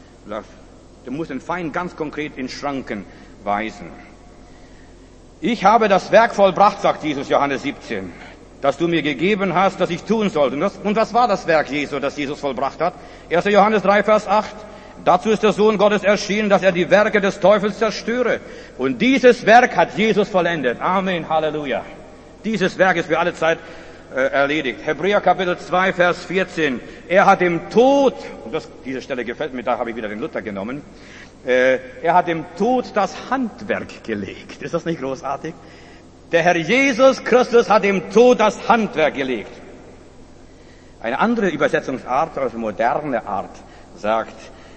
Du musst den Feind ganz konkret in Schranken weisen. Ich habe das Werk vollbracht, sagt Jesus, Johannes 17. Das du mir gegeben hast, dass ich tun sollte. Und was war das Werk Jesu, das Jesus vollbracht hat? 1. Johannes 3, Vers 8. Dazu ist der Sohn Gottes erschienen, dass er die Werke des Teufels zerstöre. Und dieses Werk hat Jesus vollendet. Amen, Halleluja. Dieses Werk ist für alle Zeit erledigt. Hebräer Kapitel 2, Vers 14. Er hat dem Tod, und diese Stelle gefällt mir, da habe ich wieder den Luther genommen, er hat dem Tod das Handwerk gelegt. Ist das nicht großartig? Der Herr Jesus Christus hat dem Tod das Handwerk gelegt. Eine andere Übersetzungsart, also moderne Art, sagt,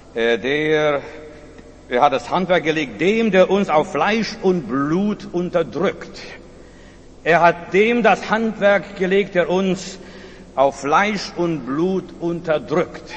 er hat das Handwerk gelegt, dem, der uns auf Fleisch und Blut unterdrückt. Er hat dem das Handwerk gelegt, der uns auf Fleisch und Blut unterdrückt.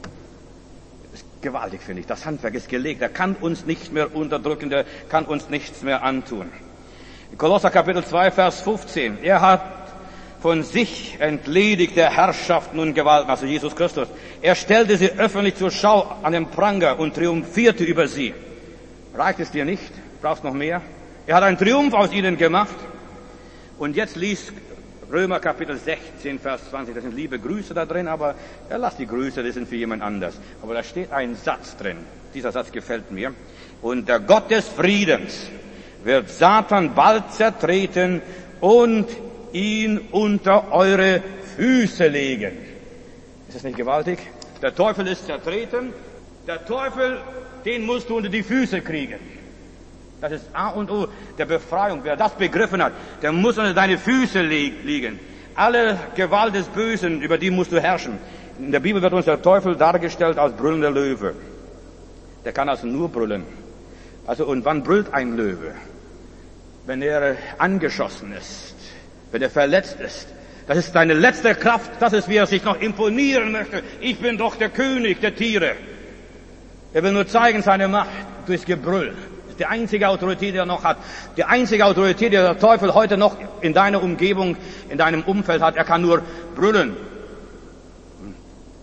Das ist gewaltig, finde ich. Das Handwerk ist gelegt. Er kann uns nicht mehr unterdrücken, er kann uns nichts mehr antun. Kolosser Kapitel 2, Vers 15. Er hat von sich entledigt der Herrschaften und Gewalten, also Jesus Christus. Er stellte sie öffentlich zur Schau an den Pranger und triumphierte über sie. Reicht es dir nicht? Brauchst noch mehr? Er hat einen Triumph aus ihnen gemacht. Und jetzt liest Römer Kapitel 16, Vers 20. Da sind liebe Grüße da drin, aber lass die Grüße, die sind für jemand anders. Aber da steht ein Satz drin. Dieser Satz gefällt mir. Und der Gott des Friedens wird Satan bald zertreten und ihn unter eure Füße legen. Ist das nicht gewaltig? Der Teufel ist zertreten. Der Teufel, den musst du unter die Füße kriegen. Das ist A und O der Befreiung. Wer das begriffen hat, der muss unter deine Füße liegen. Alle Gewalt des Bösen, über die musst du herrschen. In der Bibel wird uns der Teufel dargestellt als brüllender Löwe. Der kann also nur brüllen. Also, und wann brüllt ein Löwe? Wenn er angeschossen ist, wenn er verletzt ist. Das ist seine letzte Kraft, das ist, wie er sich noch imponieren möchte. Ich bin doch der König der Tiere. Er will nur zeigen seine Macht durchs Gebrüll. Das ist die einzige Autorität, die er noch hat. Die einzige Autorität, die der Teufel heute noch in deiner Umgebung, in deinem Umfeld hat. Er kann nur brüllen.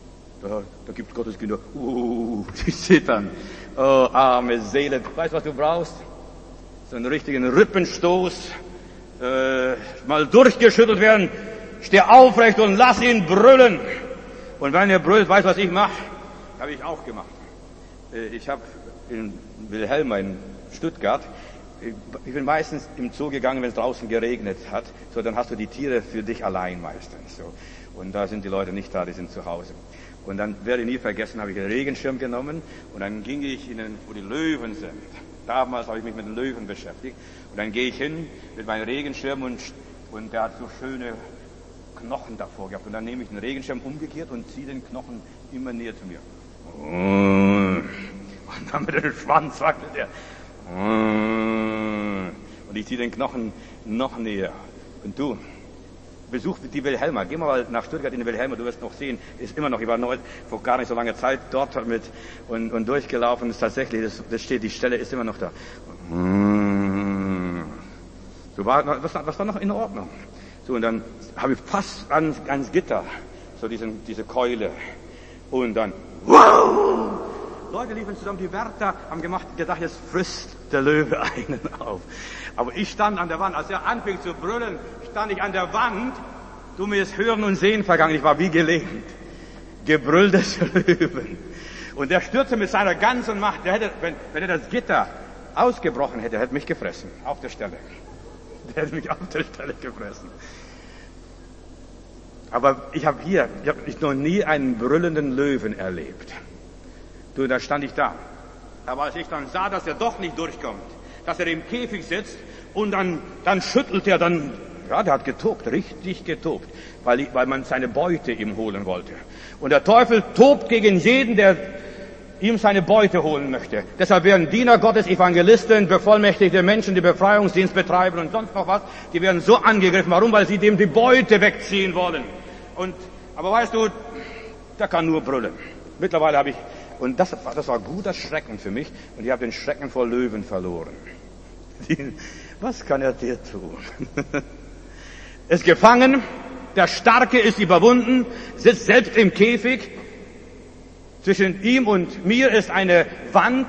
Da gibt Gottes Kinder, die zittern. Oh, arme Seele. Weißt du, was du brauchst? So einen richtigen Rippenstoß, mal durchgeschüttelt werden. Steh aufrecht und lass ihn brüllen. Und wenn er brüllt, weißt du, was ich mache? Habe ich auch gemacht. Ich habe in Wilhelma in Stuttgart, ich bin meistens im Zoo gegangen, wenn es draußen geregnet hat. So, dann hast du die Tiere für dich allein meistens. So. Und da sind die Leute nicht da, die sind zu Hause. Und dann werde ich nie vergessen, habe ich einen Regenschirm genommen und dann ging ich wo die Löwen sind. Damals habe ich mich mit den Löwen beschäftigt. Und dann gehe ich hin mit meinem Regenschirm und der hat so schöne Knochen davor gehabt. Und dann nehme ich den Regenschirm umgekehrt und ziehe den Knochen immer näher zu mir. Und dann mit dem Schwanz wackelt er. Und ich ziehe den Knochen noch näher. Und du, besuch die Wilhelma. Geh mal nach Stuttgart in die Wilhelma, du wirst noch sehen, ist immer noch, ich war vor gar nicht so langer Zeit dort und durchgelaufen, ist tatsächlich, das steht, die Stelle ist immer noch da. So was war noch in Ordnung? So, und dann habe ich fast ans Gitter, so diese Keule. Und dann, wow! Leute liefen zusammen, die Wärter haben gedacht, jetzt frisst der Löwe einen auf. Aber ich stand an der Wand, als er anfing zu brüllen, stand ich an der Wand, mir ist Hören und Sehen vergangen, ich war wie gelähmt. Gebrüll des Löwen. Und der stürzte mit seiner ganzen Macht, wenn er das Gitter ausgebrochen hätte, hätte mich gefressen, auf der Stelle. Der hätte mich auf der Stelle gefressen. Aber ich habe noch nie einen brüllenden Löwen erlebt. Du, da stand ich da. Aber als ich dann sah, dass er doch nicht durchkommt, dass er im Käfig sitzt und dann schüttelt er der hat getobt, richtig getobt, weil man seine Beute ihm holen wollte. Und der Teufel tobt gegen jeden, der ihm seine Beute holen möchte. Deshalb werden Diener Gottes, Evangelisten, bevollmächtigte Menschen, die Befreiungsdienst betreiben und sonst noch was, die werden so angegriffen. Warum? Weil sie dem die Beute wegziehen wollen. Aber weißt du, der kann nur brüllen. Mittlerweile habe ich, und das war guter Schrecken für mich, und ich habe den Schrecken vor Löwen verloren. Was kann er dir tun? Ist gefangen, der Starke ist überwunden, sitzt selbst im Käfig. Zwischen ihm und mir ist eine Wand,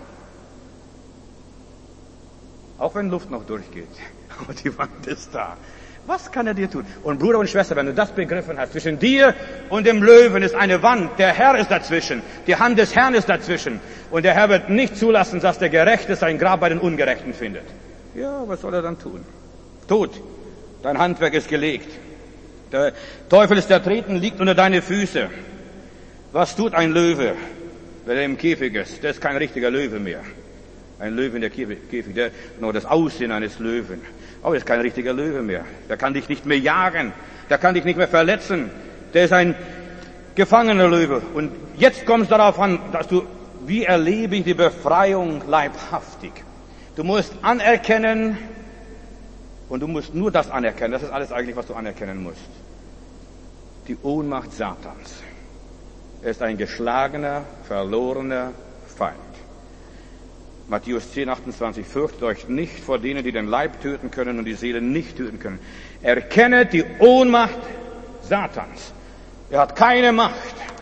auch wenn Luft noch durchgeht. Aber die Wand ist da. Was kann er dir tun? Und Bruder und Schwester, wenn du das begriffen hast, zwischen dir und dem Löwen ist eine Wand, der Herr ist dazwischen, die Hand des Herrn ist dazwischen. Und der Herr wird nicht zulassen, dass der Gerechte sein Grab bei den Ungerechten findet. Ja, was soll er dann tun? Tod. Dein Handwerk ist gelegt. Der Teufel ist zertreten, liegt unter deine Füße. Was tut ein Löwe, wenn er im Käfig ist? Der ist kein richtiger Löwe mehr. Ein Löwe in der Käfig, der nur das Aussehen eines Löwen. Aber er ist kein richtiger Löwe mehr. Der kann dich nicht mehr jagen. Der kann dich nicht mehr verletzen. Der ist ein gefangener Löwe. Und jetzt kommt es darauf an, wie erlebe ich die Befreiung leibhaftig? Du musst anerkennen, und du musst nur das anerkennen, das ist alles eigentlich, was du anerkennen musst. Die Ohnmacht Satans. Er ist ein geschlagener, verlorener Feind. Matthäus 10, 28, fürchtet euch nicht vor denen, die den Leib töten können und die Seele nicht töten können. Erkenne die Ohnmacht Satans. Er hat keine Macht.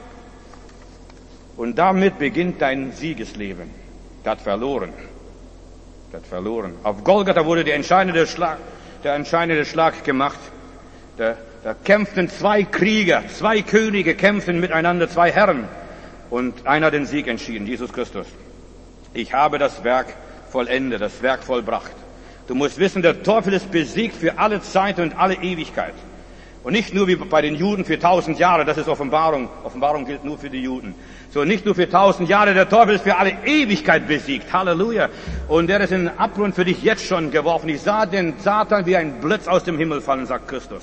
Und damit beginnt dein Siegesleben. Er hat verloren. Er hat verloren. Auf Golgatha wurde der entscheidende Schlag gemacht. Da kämpften zwei Krieger, zwei Könige kämpften miteinander, zwei Herren. Und einer hat den Sieg entschieden, Jesus Christus. Ich habe das Werk vollendet, das Werk vollbracht. Du musst wissen, der Teufel ist besiegt für alle Zeit und alle Ewigkeit. Und nicht nur wie bei den Juden für 1000 Jahre, das ist Offenbarung. Offenbarung gilt nur für die Juden. So, nicht nur für 1000 Jahre, der Teufel ist für alle Ewigkeit besiegt. Halleluja. Und der ist in den Abgrund für dich jetzt schon geworfen. Ich sah den Satan wie ein Blitz aus dem Himmel fallen, sagt Christus.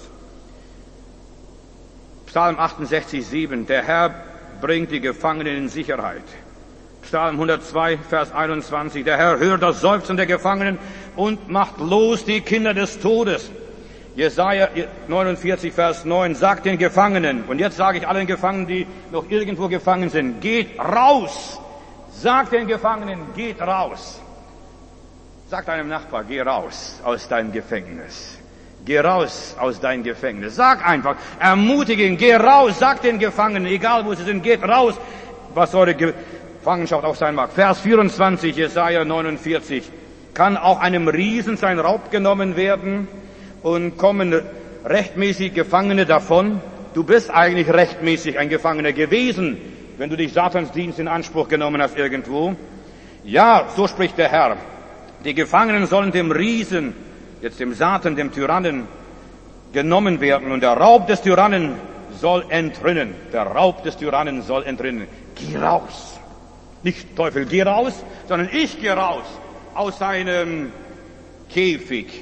Psalm 68, 7. Der Herr bringt die Gefangenen in Sicherheit. Psalm 102, Vers 21. Der Herr hört das Seufzen der Gefangenen und macht los die Kinder des Todes. Jesaja 49, Vers 9. Sagt den Gefangenen, und jetzt sage ich allen Gefangenen, die noch irgendwo gefangen sind, geht raus. Sagt den Gefangenen, geht raus. Sag deinem Nachbar, geh raus aus deinem Gefängnis. Geh raus aus dein Gefängnis. Sag einfach, ermutige ihn, geh raus, sag den Gefangenen, egal wo sie sind, geht raus, was eure Gefangenschaft auch sein mag. Vers 24, Jesaja 49. Kann auch einem Riesen sein Raub genommen werden und kommen rechtmäßig Gefangene davon? Du bist eigentlich rechtmäßig ein Gefangener gewesen, wenn du dich Satans Dienst in Anspruch genommen hast irgendwo. Ja, so spricht der Herr. Die Gefangenen sollen dem Riesen, jetzt dem Satan, dem Tyrannen, genommen werden. Und der Raub des Tyrannen soll entrinnen. Der Raub des Tyrannen soll entrinnen. Geh raus. Nicht Teufel, geh raus, sondern ich geh raus aus seinem Käfig.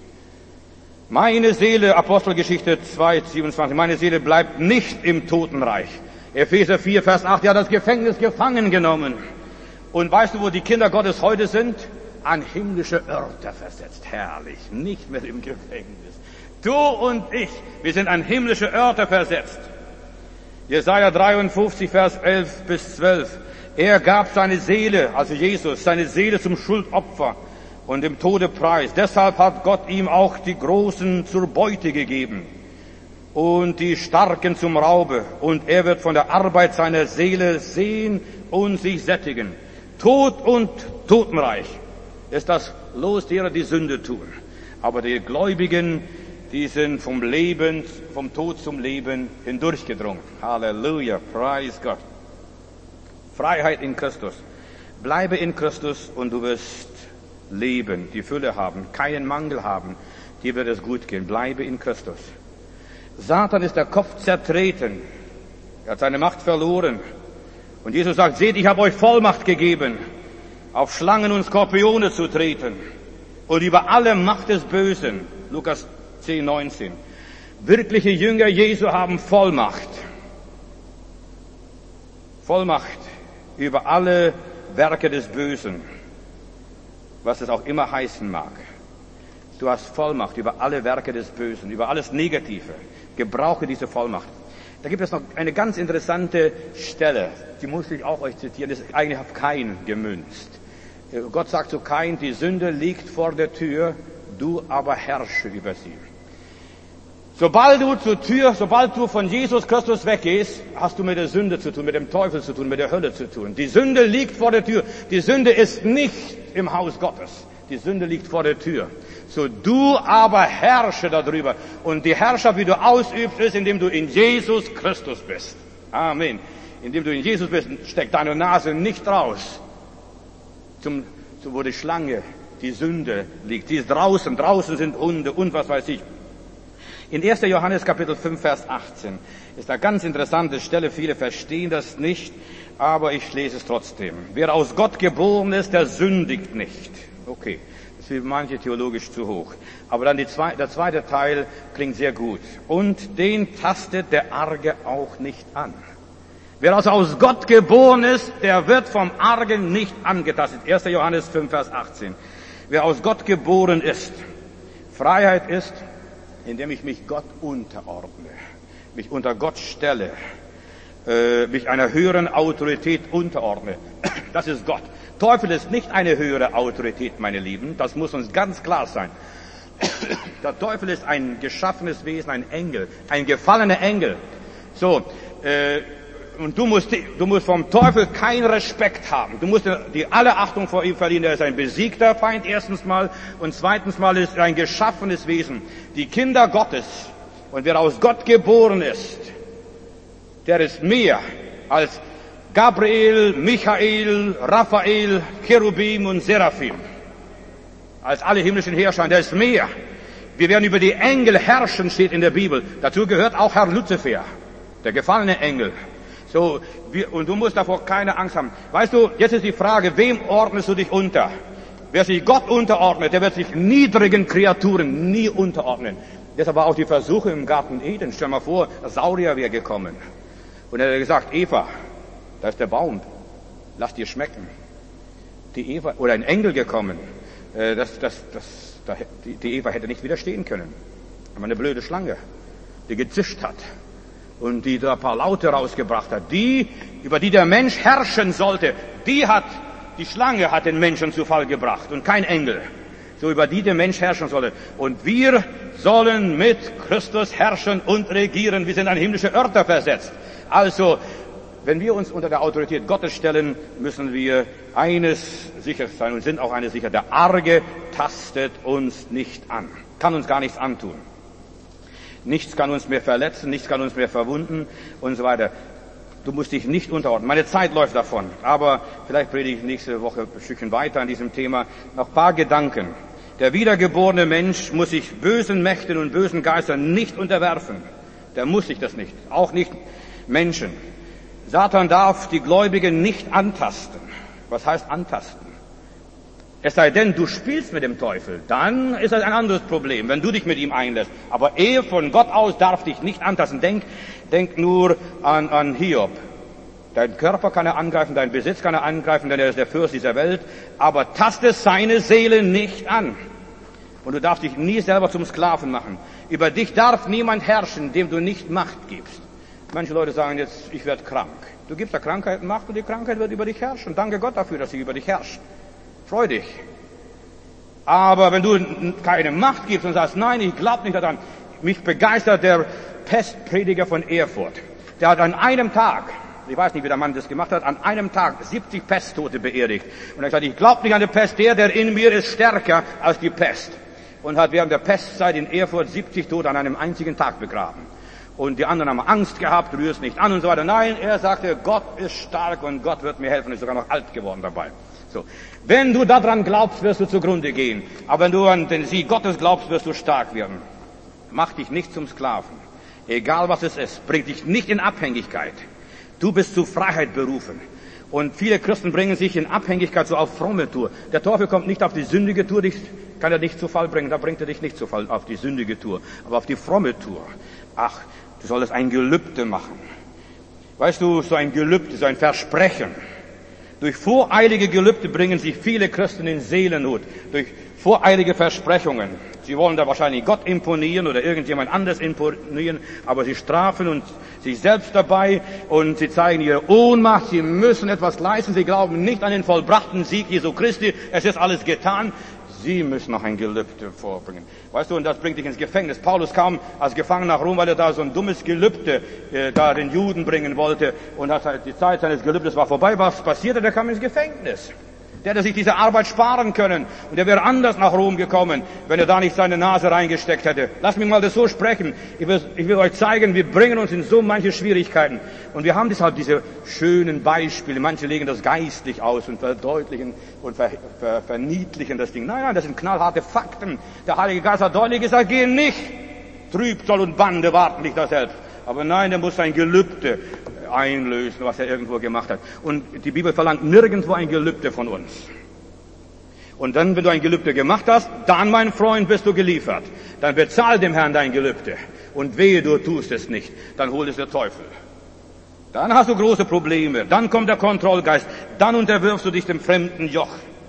Meine Seele, Apostelgeschichte 2,27, meine Seele bleibt nicht im Totenreich. Epheser 4, Vers 8, ja, das Gefängnis gefangen genommen. Und weißt du, wo die Kinder Gottes heute sind? An himmlische Örter versetzt. Herrlich. Nicht mehr im Gefängnis. Du und ich, wir sind an himmlische Örter versetzt. Jesaja 53, Vers 11 bis 12. Er gab seine Seele, also Jesus, seine Seele zum Schuldopfer und dem Tode preis. Deshalb hat Gott ihm auch die Großen zur Beute gegeben und die Starken zum Raube. Und er wird von der Arbeit seiner Seele sehen und sich sättigen. Tod und Totenreich ist das Los derer, die Sünde tun. Aber die Gläubigen, die sind vom Tod zum Leben hindurchgedrungen. Halleluja, preis Gott. Freiheit in Christus. Bleibe in Christus und du wirst leben, die Fülle haben, keinen Mangel haben. Dir wird es gut gehen. Bleibe in Christus. Satan ist der Kopf zertreten. Er hat seine Macht verloren. Und Jesus sagt, seht, ich habe euch Vollmacht gegeben, auf Schlangen und Skorpione zu treten und über alle Macht des Bösen. Lukas 10, 19. Wirkliche Jünger Jesu haben Vollmacht. Vollmacht über alle Werke des Bösen, was es auch immer heißen mag. Du hast Vollmacht über alle Werke des Bösen, über alles Negative. Gebrauche diese Vollmacht. Da gibt es noch eine ganz interessante Stelle, die muss ich auch euch zitieren, das ist eigentlich auf Kain gemünzt. Gott sagt zu Kain, die Sünde liegt vor der Tür, du aber herrsche über sie. Sobald du von Jesus Christus weggehst, hast du mit der Sünde zu tun, mit dem Teufel zu tun, mit der Hölle zu tun. Die Sünde liegt vor der Tür. Die Sünde ist nicht im Haus Gottes. Die Sünde liegt vor der Tür. So du aber herrsche darüber. Und die Herrschaft, wie du ausübst, ist, indem du in Jesus Christus bist. Amen. Indem du in Jesus bist, steckt deine Nase nicht raus. Wo die Schlange, die Sünde liegt. Die ist draußen. Draußen sind Hunde und was weiß ich. In 1. Johannes Kapitel 5, Vers 18 ist eine ganz interessante Stelle. Viele verstehen das nicht, aber ich lese es trotzdem. Wer aus Gott geboren ist, der sündigt nicht. Okay, das ist für manche theologisch zu hoch. Aber dann der zweite Teil klingt sehr gut. Und den tastet der Arge auch nicht an. Wer also aus Gott geboren ist, der wird vom Argen nicht angetastet. 1. Johannes 5, Vers 18. Wer aus Gott geboren ist, Freiheit ist, indem ich mich Gott unterordne, mich unter Gott stelle, mich einer höheren Autorität unterordne. Das ist Gott. Teufel ist nicht eine höhere Autorität, meine Lieben. Das muss uns ganz klar sein. Der Teufel ist ein geschaffenes Wesen, ein Engel, ein gefallener Engel. So, und du musst vom Teufel keinen Respekt haben. Du musst die alle Achtung vor ihm verlieren. Er ist ein besiegter Feind, erstens mal. Und zweitens mal ist er ein geschaffenes Wesen. Die Kinder Gottes. Und wer aus Gott geboren ist, der ist mehr als Gabriel, Michael, Raphael, Cherubim und Seraphim. Als alle himmlischen Herrscher. Der ist mehr. Wir werden über die Engel herrschen, steht in der Bibel. Dazu gehört auch Herr Luzifer, der gefallene Engel. So, und du musst davor keine Angst haben. Weißt du, jetzt ist die Frage, wem ordnest du dich unter? Wer sich Gott unterordnet, der wird sich niedrigen Kreaturen nie unterordnen. Deshalb war auch die Versuche im Garten Eden. Stell mal vor, der Saurier wäre gekommen. Und er hat gesagt, Eva, da ist der Baum, lass dir schmecken. Die Eva, oder ein Engel gekommen, die Eva hätte nicht widerstehen können. Aber eine blöde Schlange, die gezischt hat. Und die da ein paar Laute rausgebracht hat. Über die der Mensch herrschen sollte, die Schlange hat den Menschen zu Fall gebracht und kein Engel. so über die der Mensch herrschen solle. Und wir sollen mit Christus herrschen und regieren. Wir sind an himmlische Örter versetzt. Also, wenn wir uns unter der Autorität Gottes stellen, müssen wir eines sicher sein und sind auch eines sicher. Der Arge tastet uns nicht an. Kann uns gar nichts antun. Nichts kann uns mehr verletzen, nichts kann uns mehr verwunden und so weiter. Du musst dich nicht unterordnen. Meine Zeit läuft davon. Aber vielleicht predige ich nächste Woche ein Stückchen weiter an diesem Thema. Noch ein paar Gedanken. Der wiedergeborene Mensch muss sich bösen Mächten und bösen Geistern nicht unterwerfen. Der muss sich das nicht. Auch nicht Menschen. Satan darf die Gläubigen nicht antasten. Was heißt antasten? Es sei denn, du spielst mit dem Teufel, dann ist das ein anderes Problem, wenn du dich mit ihm einlässt. Aber er von Gott aus darf dich nicht antasten. Denk nur an Hiob. Dein Körper kann er angreifen, dein Besitz kann er angreifen, denn er ist der Fürst dieser Welt. Aber taste seine Seele nicht an. Und du darfst dich nie selber zum Sklaven machen. Über dich darf niemand herrschen, dem du nicht Macht gibst. Manche Leute sagen jetzt, ich werde krank. Du gibst der Krankheit Macht und die Krankheit wird über dich herrschen. Danke Gott dafür, dass sie über dich herrscht. Freu dich. Aber wenn du keine Macht gibst und sagst, nein, ich glaube nicht daran. Mich begeistert der Pestprediger von Erfurt. Der hat an einem Tag, ich weiß nicht, wie der Mann das gemacht hat, an einem Tag 70 Pesttote beerdigt. Und er hat gesagt, ich glaube nicht an die Pest, der in mir ist stärker als die Pest. Und hat während der Pestzeit in Erfurt 70 Tote an einem einzigen Tag begraben. Und die anderen haben Angst gehabt, rühr es nicht an und so weiter. Nein, er sagte, Gott ist stark und Gott wird mir helfen. Ist sogar noch alt geworden dabei. So. Wenn du daran glaubst, wirst du zugrunde gehen. Aber wenn du an den Sieg Gottes glaubst, wirst du stark werden. Mach dich nicht zum Sklaven. Egal was es ist. Bring dich nicht in Abhängigkeit. Du bist zur Freiheit berufen. Und viele Christen bringen sich in Abhängigkeit so auf fromme Tour. Der Teufel kommt nicht auf die sündige Tour, dich kann er nicht zu Fall bringen. Da bringt er dich nicht zu Fall auf die sündige Tour, aber auf die fromme Tour. Ach, du solltest ein Gelübde machen. Weißt du, so ein Gelübde, so ein Versprechen. Durch voreilige Gelübde bringen sich viele Christen in Seelennot. Durch voreilige Versprechungen. Sie wollen da wahrscheinlich Gott imponieren oder irgendjemand anderes imponieren, aber sie strafen und sich selbst dabei und sie zeigen ihre Ohnmacht. Sie müssen etwas leisten. Sie glauben nicht an den vollbrachten Sieg Jesu Christi. Es ist alles getan. Sie müssen noch ein Gelübde vorbringen. Weißt du, und das bringt dich ins Gefängnis. Paulus kam als Gefangener nach Rom, weil er da so ein dummes Gelübde da den Juden bringen wollte. Und als die Zeit seines Gelübdes war vorbei, was passierte? Der kam ins Gefängnis. Der hätte sich diese Arbeit sparen können. Und er wäre anders nach Rom gekommen, wenn er da nicht seine Nase reingesteckt hätte. Lass mich mal das so sprechen. Ich will euch zeigen, wir bringen uns in so manche Schwierigkeiten. Und wir haben deshalb diese schönen Beispiele. Manche legen das geistlich aus und verdeutlichen und verniedlichen das Ding. Nein, das sind knallharte Fakten. Der Heilige Geist hat deutlich gesagt, geh nicht. Trübsal und Bande warten dich da selbst. Aber nein, er muss sein Gelübde einlösen, was er irgendwo gemacht hat. Und die Bibel verlangt nirgendwo ein Gelübde von uns. Und dann, wenn du ein Gelübde gemacht hast, dann, mein Freund, bist du geliefert. Dann bezahl dem Herrn dein Gelübde. Und wehe, du tust es nicht, dann holt es der Teufel. Dann hast du große Probleme. Dann kommt der Kontrollgeist. Dann unterwirfst du dich dem fremden Joch.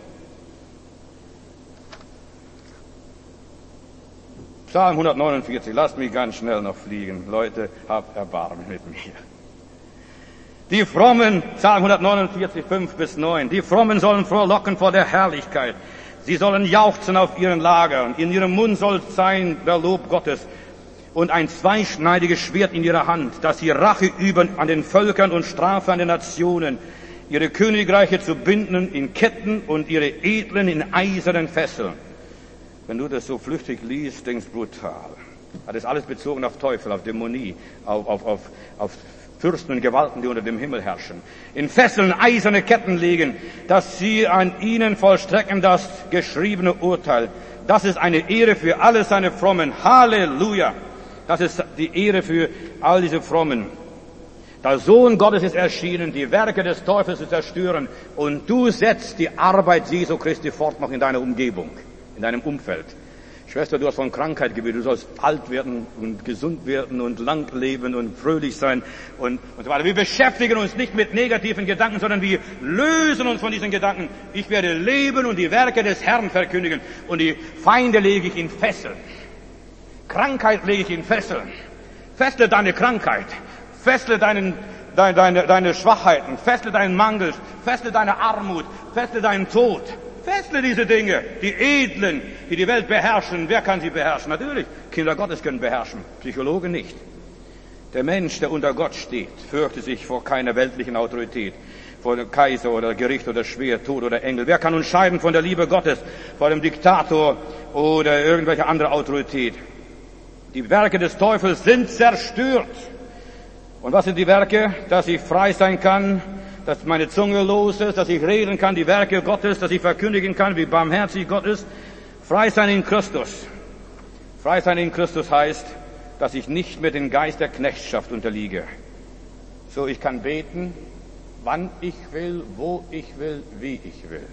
Psalm 149, lasst mich ganz schnell noch fliegen. Leute, habt Erbarmen mit mir. Die Frommen, Psalm 149, 5-9, die Frommen sollen frohlocken vor der Herrlichkeit. Sie sollen jauchzen auf ihren Lagern. In ihrem Mund soll sein der Lob Gottes und ein zweischneidiges Schwert in ihrer Hand, dass sie Rache üben an den Völkern und Strafe an den Nationen, ihre Königreiche zu binden in Ketten und ihre Edlen in eisernen Fesseln. Wenn du das so flüchtig liest, denkst brutal. Hat es alles bezogen auf Teufel, auf Dämonie, auf Fürsten und Gewalten, die unter dem Himmel herrschen. In Fesseln eiserne Ketten legen, dass sie an ihnen vollstrecken das geschriebene Urteil. Das ist eine Ehre für alle seine Frommen. Halleluja! Das ist die Ehre für all diese Frommen. Der Sohn Gottes ist erschienen, die Werke des Teufels zu zerstören. Und du setzt die Arbeit Jesu Christi fort noch in deiner Umgebung, in deinem Umfeld. Schwester, du hast von Krankheit gebetet, du sollst alt werden und gesund werden und lang leben und fröhlich sein und so weiter. Wir beschäftigen uns nicht mit negativen Gedanken, sondern wir lösen uns von diesen Gedanken. Ich werde leben und die Werke des Herrn verkündigen und die Feinde lege ich in Fesseln. Krankheit lege ich in Fesseln. Fessle deine Krankheit. Fessle deine Schwachheiten. Fessle deinen Mangel. Fessle deine Armut. Fessle deinen Tod. Fessle diese Dinge, die Edlen, die die Welt beherrschen. Wer kann sie beherrschen? Natürlich, Kinder Gottes können beherrschen, Psychologen nicht. Der Mensch, der unter Gott steht, fürchtet sich vor keiner weltlichen Autorität, vor dem Kaiser oder Gericht oder Schwert, Tod oder Engel. Wer kann uns scheiden von der Liebe Gottes, vor dem Diktator oder irgendwelche andere Autorität? Die Werke des Teufels sind zerstört. Und was sind die Werke? Dass ich frei sein kann, dass meine Zunge los ist, dass ich reden kann, die Werke Gottes, dass ich verkündigen kann, wie barmherzig Gott ist. Frei sein in Christus. Frei sein in Christus heißt, dass ich nicht mehr den Geist der Knechtschaft unterliege. So, ich kann beten, wann ich will, wo ich will, wie ich will.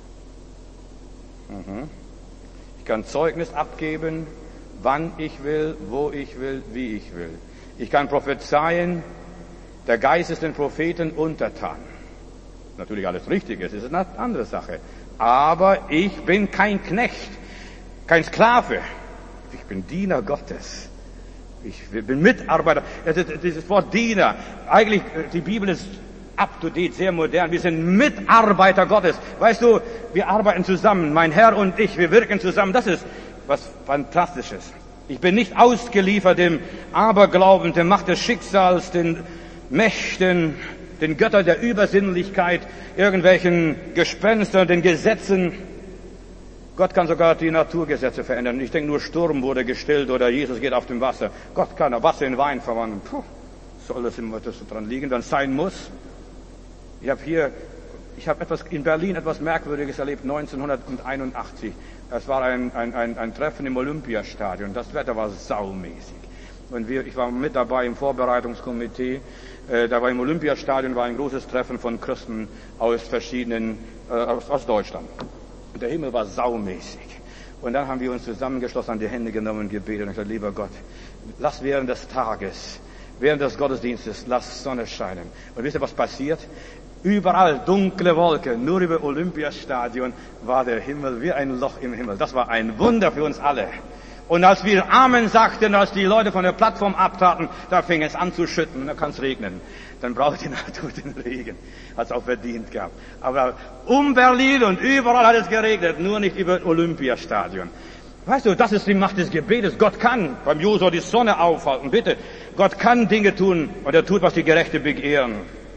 Ich kann Zeugnis abgeben, wann ich will, wo ich will, wie ich will. Ich kann prophezeien, der Geist ist den Propheten untertan. Natürlich alles Richtiges, ist eine andere Sache. Aber ich bin kein Knecht, kein Sklave. Ich bin Diener Gottes. Ich bin Mitarbeiter. Dieses Wort Diener, eigentlich, die Bibel ist up to date, sehr modern. Wir sind Mitarbeiter Gottes. Weißt du, wir arbeiten zusammen, mein Herr und ich, wir wirken zusammen. Das ist was Fantastisches. Ich bin nicht ausgeliefert dem Aberglauben, der Macht des Schicksals, den Mächten, den Göttern der Übersinnlichkeit, irgendwelchen Gespenstern, den Gesetzen. Gott kann sogar die Naturgesetze verändern. Ich denke nur, Sturm wurde gestillt oder Jesus geht auf dem Wasser. Gott kann Wasser in Wein verwandeln. Soll das immer dran liegen, wenn es sein muss? Ich habe in Berlin etwas Merkwürdiges erlebt, 1981. Es war ein Treffen im Olympiastadion. Das Wetter war saumäßig. Und ich war mit dabei im Vorbereitungskomitee. Da war im Olympiastadion ein großes Treffen von Christen aus aus Deutschland. Und der Himmel war saumäßig. Und dann haben wir uns zusammengeschlossen, an die Hände genommen und gebetet und gesagt, lieber Gott, lass während des Tages, während des Gottesdienstes, lass Sonne scheinen. Und wisst ihr, was passiert? Überall dunkle Wolken, nur über Olympiastadion war der Himmel wie ein Loch im Himmel. Das war ein Wunder für uns alle. Und als wir Amen sagten, als die Leute von der Plattform abtraten, da fing es an zu schütten und da kann es regnen. Dann braucht die Natur den Regen, als es auch verdient gab. Aber um Berlin und überall hat es geregnet, nur nicht über Olympiastadion. Weißt du, das ist die Macht des Gebetes. Gott kann beim Josua die Sonne aufhalten. Bitte, Gott kann Dinge tun und er tut, was die Gerechte begehren.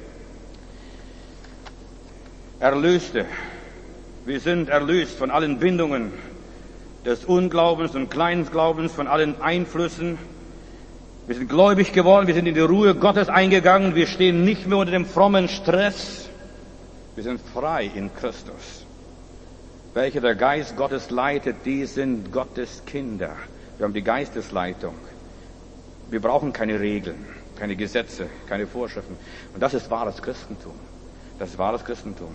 Erlöste. Wir sind erlöst von allen Bindungen des Unglaubens und Kleinglaubens, von allen Einflüssen. Wir sind gläubig geworden, wir sind in die Ruhe Gottes eingegangen, wir stehen nicht mehr unter dem frommen Stress. Wir sind frei in Christus. Welche der Geist Gottes leitet, die sind Gottes Kinder. Wir haben die Geistesleitung. Wir brauchen keine Regeln, keine Gesetze, keine Vorschriften. Und das ist wahres Christentum. Das ist wahres Christentum.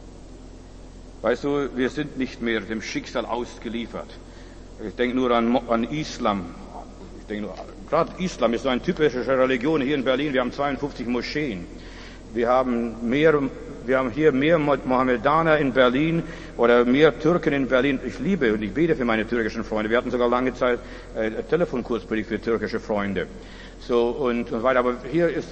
Weißt du, wir sind nicht mehr dem Schicksal ausgeliefert. Ich denke nur an Islam. Gerade Islam ist so eine typische Religion hier in Berlin. Wir haben 52 Moscheen. Wir haben hier mehr Mohammedaner in Berlin oder mehr Türken in Berlin. Ich liebe und ich bete für meine türkischen Freunde. Wir hatten sogar lange Zeit Telefonkursbericht für türkische Freunde. So und weiter. Aber hier ist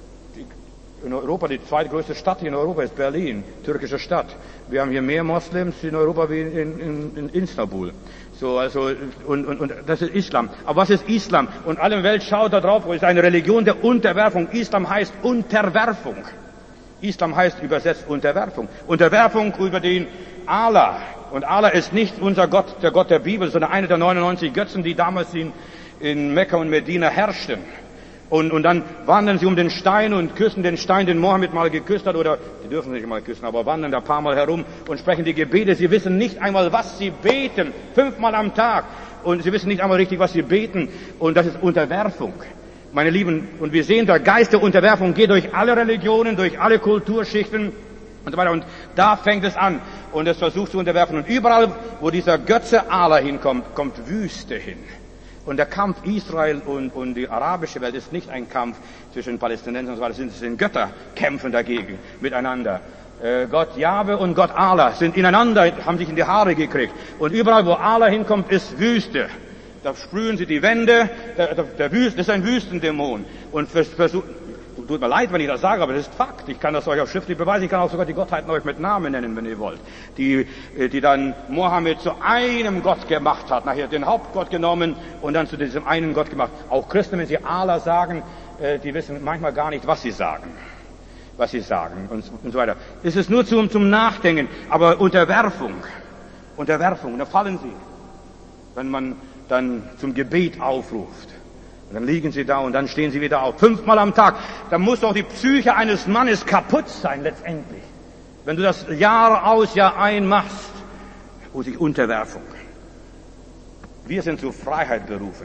in Europa die zweitgrößte Stadt hier in Europa ist Berlin, türkische Stadt. Wir haben hier mehr Moslems in Europa wie in Istanbul. So, also, und das ist Islam. Aber was ist Islam? Und alle Welt schaut da drauf, wo ist eine Religion der Unterwerfung. Islam heißt Unterwerfung. Islam heißt übersetzt Unterwerfung. Unterwerfung über den Allah. Und Allah ist nicht unser Gott, der Gott der Bibel, sondern einer der 99 Götzen, die damals in Mekka und Medina herrschten. Und dann wandern sie um den Stein und küssen den Stein, den Mohammed mal geküsst hat, oder, die dürfen nicht mal küssen, aber wandern da ein paar Mal herum und sprechen die Gebete. Sie wissen nicht einmal, was sie beten, 5-mal am Tag. Und sie wissen nicht einmal richtig, was sie beten. Und das ist Unterwerfung. Meine Lieben, und wir sehen, der Geist der Unterwerfung geht durch alle Religionen, durch alle Kulturschichten und so weiter. Und da fängt es an. Und es versucht zu unterwerfen. Und überall, wo dieser Götze Allah hinkommt, kommt Wüste hin. Und der Kampf Israel und die arabische Welt ist nicht ein Kampf zwischen Palästinensern und so weiter. Es sind Götter kämpfen dagegen, miteinander. Gott Jahwe und Gott Allah sind ineinander, haben sich in die Haare gekriegt. Und überall, wo Allah hinkommt, ist Wüste. Da sprühen sie die Wände, der Wüste, das ist ein Wüstendämon. Und du tut mir leid, wenn ich das sage, aber das ist Fakt. Ich kann das euch auch schriftlich beweisen. Ich kann auch sogar die Gottheiten euch mit Namen nennen, wenn ihr wollt. Die dann Mohammed zu einem Gott gemacht hat. Nachher den Hauptgott genommen und dann zu diesem einen Gott gemacht. Auch Christen, wenn sie Allah sagen, die wissen manchmal gar nicht, was sie sagen. Und so weiter. Es ist nur zum Nachdenken. Aber Unterwerfung, da fallen sie. Wenn man dann zum Gebet aufruft. Und dann liegen sie da und dann stehen sie wieder auf. 5-mal am Tag. Da muss doch die Psyche eines Mannes kaputt sein letztendlich. Wenn du das Jahr aus, Jahr ein machst. Unterwerfung. Wir sind zur Freiheit berufen.